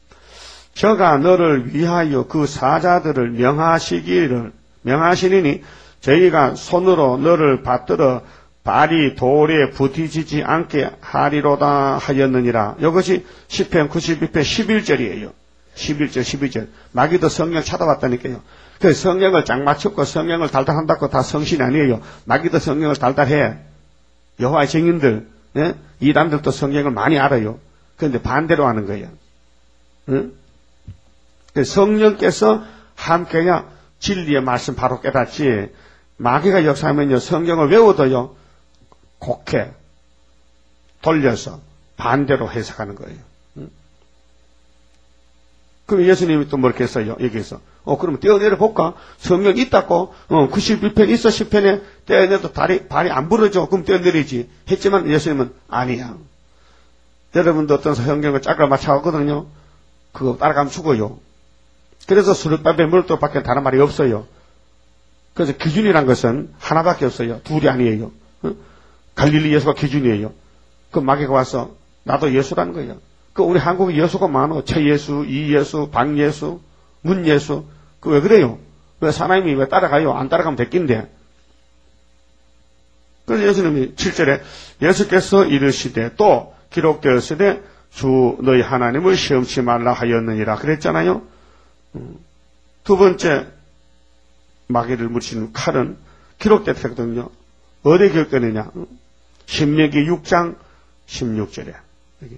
저가 너를 위하여 그 사자들을 명하시기를 명하시리니 저희가 손으로 너를 받들어 발이 돌에 부딪히지 않게 하리로다 하였느니라. 이것이 시편 구십이 편 십일 절이에요. 십일 절 십이 절. 마귀도 성경 찾아봤다니까요. 그 성경을 짝 맞췄고 성경을 달달한다고 다 성신이 아니에요. 마귀도 성경을 달달해. 여호와의 증인들, 예? 이단들도 성경을 많이 알아요. 그런데 반대로 하는 거예요. 응? 성령께서 함께야 진리의 말씀 바로 깨닫지. 마귀가 역사하면요 성경을 외워도요 곡해 돌려서 반대로 해석하는 거예요. 응? 그럼 예수님이 또 뭐렇게 했어요? 여기에서. 어, 그러면 떼어내려 볼까? 성경 있다고, 어, 구십일 편 있어, 십 편에 떼어내도 다리, 발이 안 부러져. 그럼 떼어내리지. 했지만 예수님은 아니야. 여러분도 어떤 성경을 짝을 맞춰가거든요. 그거 따라가면 죽어요. 그래서 수르밥에 물도 밖에 다른 말이 없어요. 그래서 기준이란 것은 하나밖에 없어요. 둘이 아니에요. 어? 갈릴리 예수가 기준이에요. 그 마귀가 와서 나도 예수라는 거예요. 그 우리 한국에 예수가 많어. 최예수, 이예수, 박예수, 문예수. 그 왜 그래요? 왜 사람이 왜 따라가요? 안 따라가면 됐긴데. 그래서 예수님이 칠 절에 예수께서 이르시되 또 기록되었으되 주 너희 하나님을 시험치 말라 하였느니라 그랬잖아요. 두 번째 마귀를 물리치는 칼은 기록됐거든요. 어디에 기록되느냐? 신명기 육 장 십육 절에. 여기.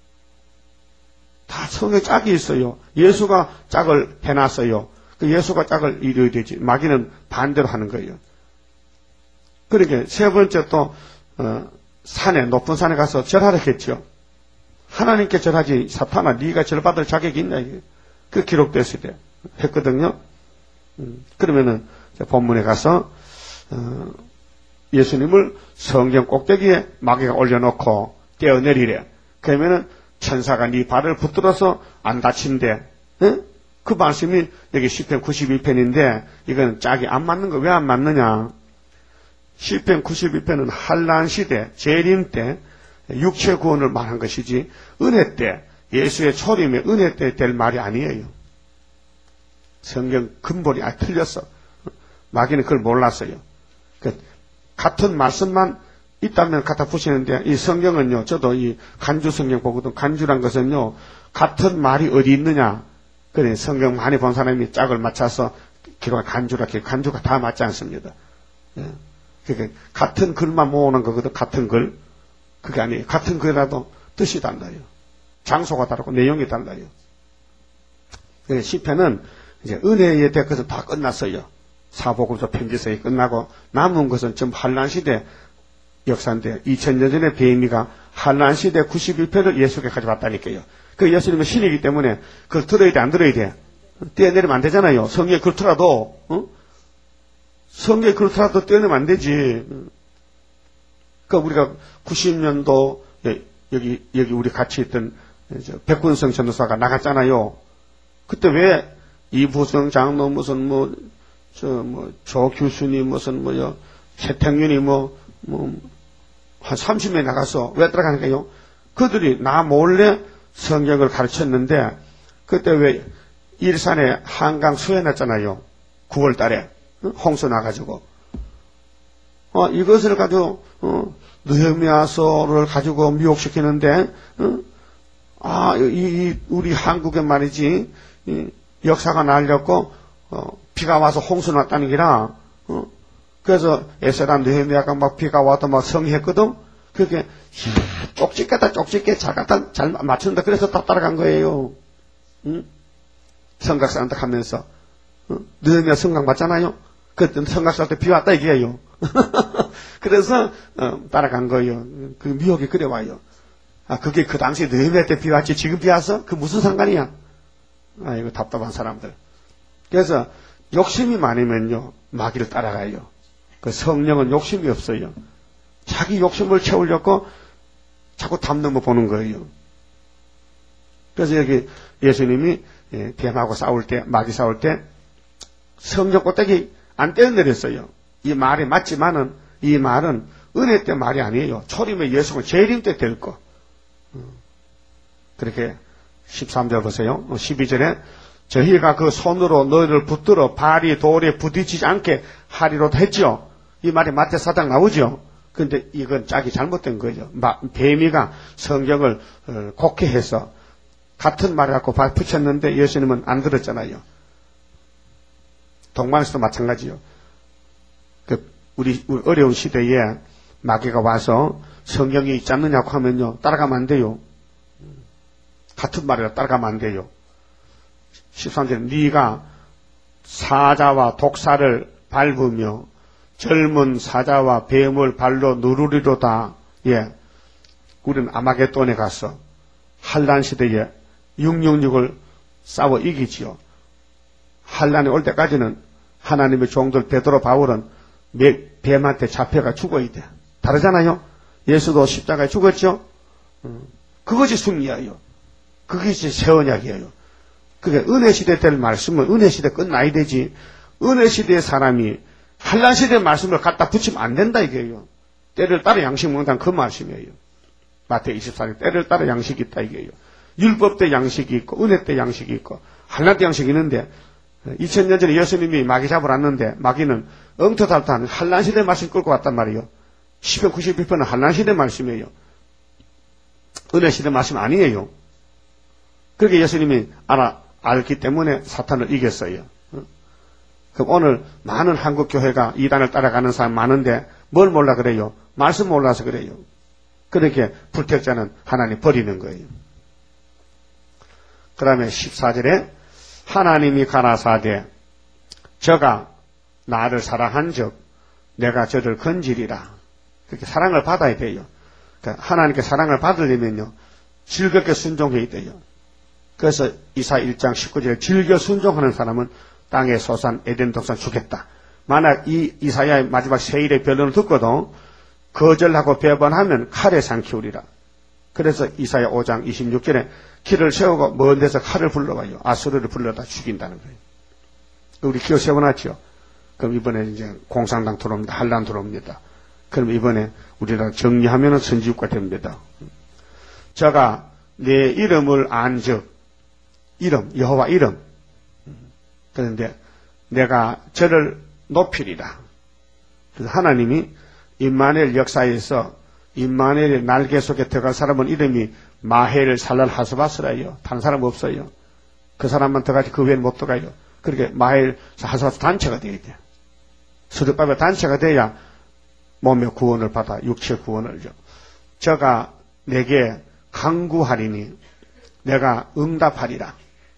다 성경에 짝이 있어요. 예수가 짝을 해놨어요. 그 예수가 짝을 이루어야 되지. 마귀는 반대로 하는 거예요. 그러니까 세 번째 또 어, 산에 높은 산에 가서 절하라 했죠. 하나님께 절하지 사탄아 네가 절받을 자격이 있냐 이게. 그 기록됐을 때 했거든요. 음, 그러면은 본문에 가서 어, 예수님을 성경 꼭대기에 마귀가 올려놓고 떼어내리래. 그러면은 천사가 네 발을 붙들어서 안 다친대. 에? 그 말씀이 여기 시편 구십일 편인데 이건 짝이 안 맞는 거 왜 안 맞느냐? 시편 구십일 편은 한란 시대 재림 때 육체 구원을 말한 것이지 은혜 때 예수의 초림의 은혜 때 될 말이 아니에요. 성경 근본이 아 틀렸어. 마귀는 그걸 몰랐어요. 그 같은 말씀만 있다면 갖다 붙이는데 이 성경은요. 저도 이 간주 성경 보거든. 간주란 것은요. 같은 말이 어디 있느냐. 그래 성경 많이 본 사람이 짝을 맞춰서 기록한 간주라 기록. 간주가 다 맞지 않습니다. 예. 그러니까 같은 글만 모으는 거거든. 같은 글. 그게 아니에요. 같은 글이라도 뜻이 달라요. 장소가 다르고 내용이 달라요. 그래서 시편은 이제 은혜에 대해서 다 끝났어요. 사복음서 편지서에 끝나고 남은 것은 전부 한란 시대 역사인데 이천 년 전에 베이미가 한란 시대 구십일 편을 예수께 가져왔다니까요. 그 예수님은 신이기 때문에 그걸 들어야 돼, 안 들어야 돼? 떼어내리면 안 되잖아요. 성경에 그렇더라도, 어? 성경에 그렇더라도 떼어내면 안 되지. 그러니까 우리가 구십 년도 여기 여기 우리 같이 있던 백군성 전도사가 나갔잖아요. 그때 왜 이부성 장로 무슨 뭐 저 뭐 조 교수님 무슨 뭐요 최태윤이 뭐 뭐 한 삼십 명이 나가서 왜 들어가니까요? 그들이 나 몰래 성경을 가르쳤는데 그때 왜 일산에 한강 수해났잖아요. 구월 달에 홍수 나가지고 어 이것을 가지고 어 느헤미야서를 가지고 미혹시키는데 어? 아, 이, 이 우리 한국에 말이지 이 역사가 날렸고 어, 비가 와서 홍수 났다는 기라 어? 그래서 에스라 느헤미야가 막 비가 와도 막 성의했거든. 그게 쪽집게다 쪽집게 잘 갖다 잘 맞춘다. 그래서 다 따라간 거예요. 응? 성각산다 하면서 어? 느헤미야 성각 맞잖아요. 그때 성각살 때 비 왔다 얘기해요. 그래서 어, 따라간 거예요. 그 미혹이 그래 와요. 아 그게 그 당시 느헤미야 때 비 왔지 지금 비 와서 그 무슨 상관이야? 아 이거 답답한 사람들. 그래서 욕심이 많으면요 마귀를 따라가요. 그 성령은 욕심이 없어요. 자기 욕심을 채우려고 자꾸 담 넘어 보는 거예요. 그래서 여기 예수님이 예, 뱀하고 싸울 때 마귀 싸울 때 성령 꼭대기 안 떼어내렸어요. 이 말이 맞지만은 이 말은 은혜 때 말이 아니에요. 초림의 예수가 재림 때 될 거. 그렇게 십삼 절 보세요. 십이 절에 저희가 그 손으로 너희를 붙들어 발이 돌에 부딪히지 않게 하리로도 했죠. 이 말이 마태 사 장 나오죠. 근데 이건 짝이 잘못된 거죠. 뱀이가 성경을 곡해해서 같은 말을 갖고 붙였는데 예수님은 안 들었잖아요. 동방에서도 마찬가지요. 그 우리, 우리 어려운 시대에 마귀가 와서 성경이 있지 않느냐고 하면요 따라가면 안 돼요. 같은 말이라 따라가면 안 돼요. 십삼 절에 네가 사자와 독사를 밟으며 젊은 사자와 뱀을 발로 누르리로다. 예, 우리는 아마겟돈에 가서 한란 시대에 육백육십육을 싸워 이기지요. 환란이 올 때까지는 하나님의 종들 베드로 바울은 뱀한테 잡혀가 죽어야 돼. 다르잖아요. 예수도 십자가에 죽었죠. 그것이 승리예요. 그것이 새 언약이에요. 그게 은혜 시대 될 말씀은 은혜 시대 끝나야 되지. 은혜 시대의 사람이 환란 시대의 말씀을 갖다 붙이면 안 된다 이게요. 때를 따라 양식 먹는다는 그 말씀이에요. 마태오 이십사 장 때를 따라 양식이 있다 이게요. 율법 때 양식이 있고 은혜 때 양식이 있고 환란 때 양식이 있는데 이천 년 전에 예수님이 마귀 잡으러 왔는데 마귀는 엉터달터한 환란 시대 말씀 끌고 왔단 말이에요. 시편 구십일 편은 환란 시대 말씀이에요. 은혜 시대 말씀 아니에요. 그렇게 예수님이 알아, 알기 때문에 사탄을 이겼어요. 그럼 오늘 많은 한국 교회가 이단을 따라가는 사람 많은데 뭘 몰라 그래요? 말씀 몰라서 그래요. 그렇게 불택자는 하나님 버리는 거예요. 그 다음에 십사 절에 하나님이 가라사대 저가 나를 사랑한즉 내가 저를 건지리라. 그렇게 사랑을 받아야 돼요. 그러니까 하나님께 사랑을 받으려면요 즐겁게 순종해야 돼요. 그래서 이사 일 장 십구 절에 즐겨 순종하는 사람은 땅의 소산 에덴 동산 주겠다. 만약 이 이사야의 마지막 세일의 변론을 듣고도 거절하고 배반하면 칼에 삼키우리라. 그래서 이사야 오 장 이십육 절에 길을 세우고 먼 데서 칼을 불러와요. 아수르를 불러다 죽인다는 거예요. 우리 기어 세워놨죠. 그럼 이번에 이제 공산당 들어옵니다. 한란 들어옵니다. 그럼 이번에 우리가 정리하면 선지국가 됩니다. 저가 내 이름을 안즉 이름 여호와 이름 그런데 내가 저를 높이리라. 그래서 하나님이 임마누엘 역사에서 임마누엘의 날개 속에 들어갈 사람은 이름이 마헬 살랄 하스바스라요. 다른 사람 없어요. 그 사람만 들어가지 그 외에는 못 들어가요. 그렇게 마헬 하스바스 단체가 되어야 돼요. 서류밥의 단체가 돼야 몸의 구원을 받아 육체 구원을 줘. 저가 내게 강구하리니 내가 응답하리라.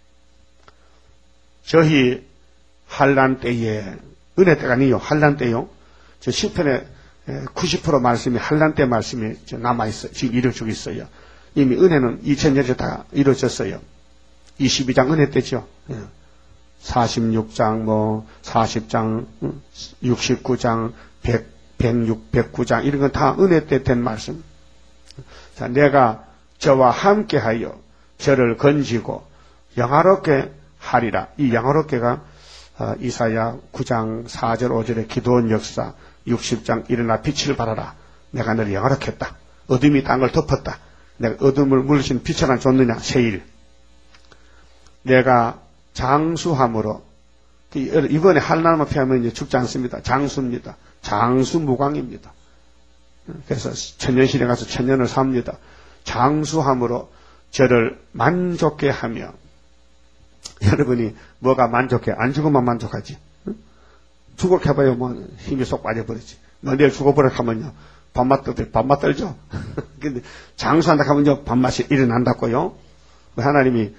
저희 한란 때에 은혜 때가 아니요 한란 때요. 저 시편의 구십 퍼센트 말씀이 한란 때 말씀이 남아있어요. 지금 이루어지고 있어요. 이미 은혜는 이천 년 전에 다 이루어졌어요. 이십이 장 은혜 때죠. 사십육 장, 뭐, 사십 장, 육십구 장, 백, 백육, 백구 장, 이런 건 다 은혜 때 된 말씀. 자, 내가 저와 함께 하여 저를 건지고 영화롭게 하리라. 이 영화롭게가 어, 이사야 구 장 사 절 오 절의 기도원 역사, 육십 장 일어나 빛을 발하라. 내가 너를 영화롭게 했다. 어둠이 땅을 덮었다. 내가 어둠을 물리신 빛을 안 줬느냐? 세일. 내가 장수함으로 이번에 한나라만 피하면 이제 죽지 않습니다. 장수입니다. 장수무광입니다. 그래서 천년시대 가서 천년을 삽니다. 장수함으로 저를 만족해 하며 여러분이 뭐가 만족해? 안 죽으면 만족하지. 응? 죽어해봐요. 뭐 힘이 쏙 빠져버리지. 뭐 내일 죽어버려 하면요. 밥맛 떨, 밥맛 떨죠? 근데 장수한다 하면요. 밥맛이 일어난다고요. 하나님이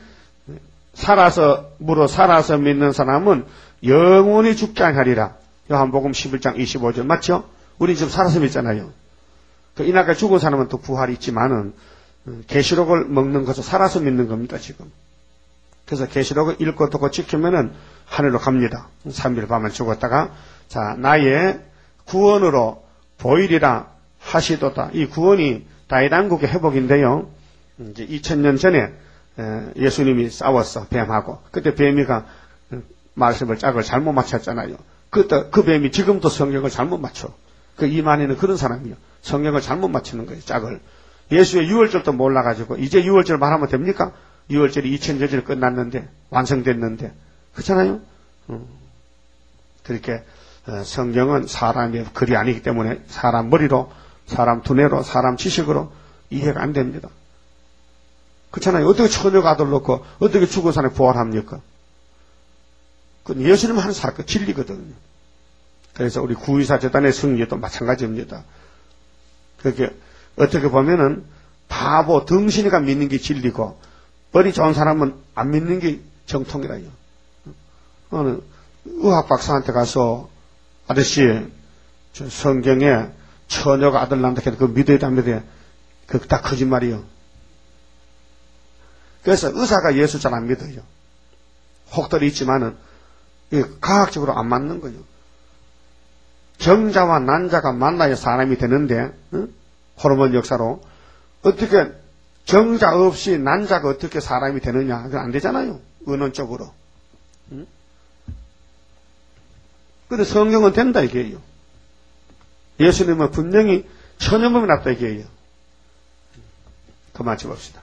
살아서, 무로 살아서 믿는 사람은 영원히 죽지 않으리라. 요한복음 십일 장 이십오 절 맞죠? 우리 지금 살아서 믿잖아요. 그 이날까지 죽은 사람은 또 부활이 있지만은 계시록을 먹는 것은 살아서 믿는 겁니다, 지금. 그래서 계시록을 읽고 듣고 지키면은 하늘로 갑니다. 삼 일 밤을 죽었다가 자, 나의 구원으로 보이리라 하시도다. 이 구원이 다윗 왕국의 회복인데요. 이제 이천 년 전에 예수님이 싸웠어, 뱀하고. 그때 뱀이가 말씀을 짝을 잘못 맞췄잖아요. 그때 그 뱀이 지금도 성경을 잘못 맞춰. 그 이만희는 그런 사람이요. 성경을 잘못 맞추는 거예요, 짝을. 예수의 유월절도 몰라가지고, 이제 유월절 말하면 됩니까? 유월절이 이천 년 전에 끝났는데, 완성됐는데. 그렇잖아요? 음. 그렇게, 성경은 사람의 글이 아니기 때문에 사람 머리로, 사람 두뇌로, 사람 지식으로 이해가 안 됩니다. 그렇잖아요. 어떻게 처녀가 아들 놓고, 어떻게 죽은 사람이 부활합니까? 그건 예수님 하는 사건, 진리거든요. 그래서 우리 구이사 재단의 승리도 마찬가지입니다. 그렇게, 어떻게 보면은, 바보, 덩신이가 믿는 게 진리고, 머리 좋은 사람은 안 믿는 게 정통이라요. 어느 의학 박사한테 가서, 아저씨, 저 성경에 처녀가 아들 낳는다 해도 그거 믿어야 돼, 안 믿어야 돼? 그거 다 거짓말이요. 그래서 의사가 예수 잘 안 믿어요. 혹들이 있지만은 과학적으로 안 맞는 거죠. 정자와 난자가 만나야 사람이 되는데 응? 호르몬 역사로 어떻게 정자 없이 난자가 어떻게 사람이 되느냐? 그건 안 되잖아요. 의론적으로. 응? 근데 성경은 된다 이게요. 예수님은 분명히 천연범이 났다 이게요. 그만 쳐봅시다.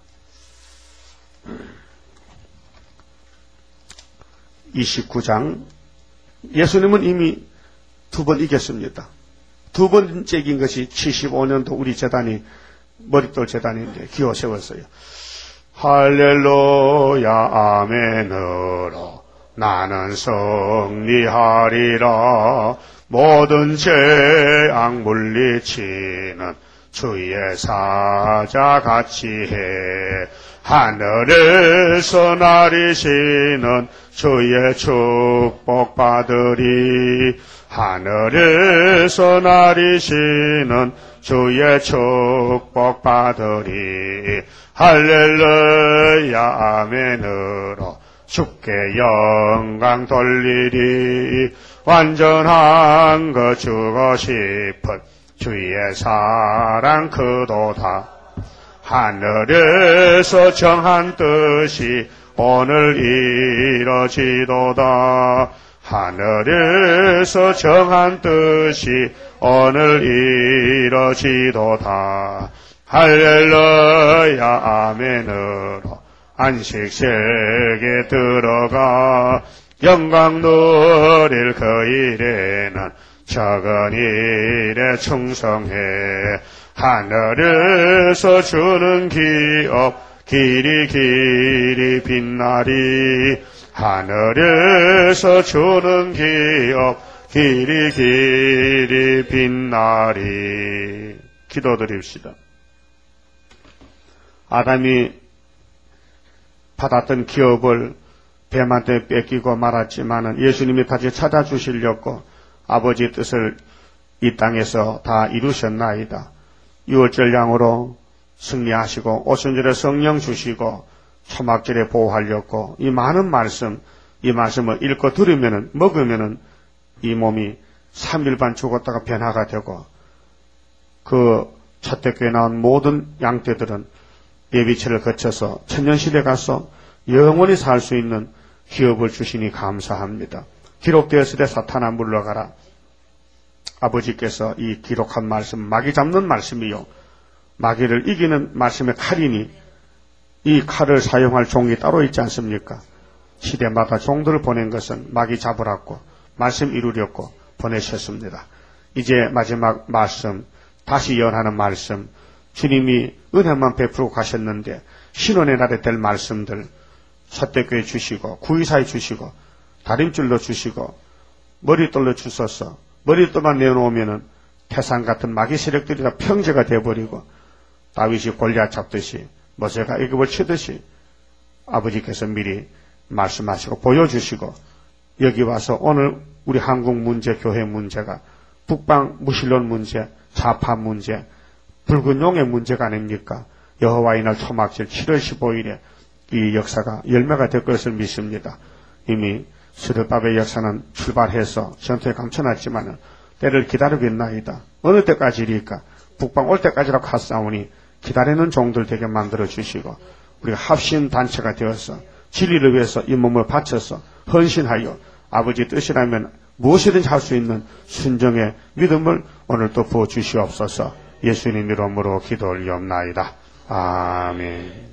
이십구 장. 예수님은 이미 두 번 이겼습니다. 두 번째 이긴 것이 칠십오 년도 우리 재단이 머릿돌 재단인데 기호 세웠어요. 할렐루야 아멘으로 나는 승리하리라. 모든 죄악 물리치는 주의 사자같이 해. 하늘에서 나리시는 주의 축복 받으리. 하늘에서 나리시는 주의 축복 받으리. 할렐루야 아멘으로 주께 영광 돌리리. 완전한 것 주고 싶은 주의 사랑 크도다. 하늘에서 정한 뜻이 오늘 이뤄지도다. 하늘에서 정한 뜻이 오늘 이뤄지도다. 할렐루야 아멘으로 안식세계 들어가 영광 누릴 그 일에는 적은 일에 충성해. 하늘에서 주는 기업 길이 길이 빛나리. 하늘에서 주는 기업 길이 길이 빛나리. 기도드립시다. 아담이 받았던 기업을 뱀한테 뺏기고 말았지만은 예수님이 다시 찾아주시려고 아버지 뜻을 이 땅에서 다 이루셨나이다. 유월절 양으로 승리하시고 오순절에 성령 주시고 초막절에 보호하려고 이 많은 말씀, 이 말씀을 읽고 들으면은 먹으면은 이 몸이 삼 일 반 죽었다가 변화가 되고 그 첫대교에 나온 모든 양떼들은 예비체를 거쳐서 천년시대 가서 영원히 살 수 있는 기업을 주시니 감사합니다. 기록되었을 때 사탄아 물러가라. 아버지께서 이 기록한 말씀, 마귀 잡는 말씀이요. 마귀를 이기는 말씀의 칼이니 이 칼을 사용할 종이 따로 있지 않습니까? 시대마다 종들을 보낸 것은 마귀 잡으라고 말씀 이루려고 보내셨습니다. 이제 마지막 말씀, 다시 연하는 말씀, 주님이 은혜만 베풀고 가셨는데 신원의 날에 될 말씀들 첫대교회 주시고 구이사에 주시고 다림줄로 주시고 머릿돌로 주셔서 머릿돌만 내놓으면은 태산 같은 마귀 세력들이 다 평제가 되어버리고 다윗이 골리앗 잡듯이 모세가 애굽을 치듯이 아버지께서 미리 말씀하시고 보여주시고 여기 와서 오늘 우리 한국 문제, 교회 문제가 북방 무신론 문제, 좌파 문제, 붉은 용의 문제가 아닙니까? 여호와의 날 초막절 칠월 십오일에 이 역사가 열매가 될 것을 믿습니다. 이미 스르바벨 역사는 출발해서 전투에 감춰놨지만은 때를 기다리고 있나이다. 어느 때까지일까? 북방 올 때까지라고 하사오니 기다리는 종들 되게 만들어 주시고 우리가 합심 단체가 되어서 진리를 위해서 이 몸을 바쳐서 헌신하여 아버지 뜻이라면 무엇이든지 할 수 있는 순종의 믿음을 오늘 또 부어 주시옵소서. 예수님 이름으로 기도 올리옵나이다. 아멘.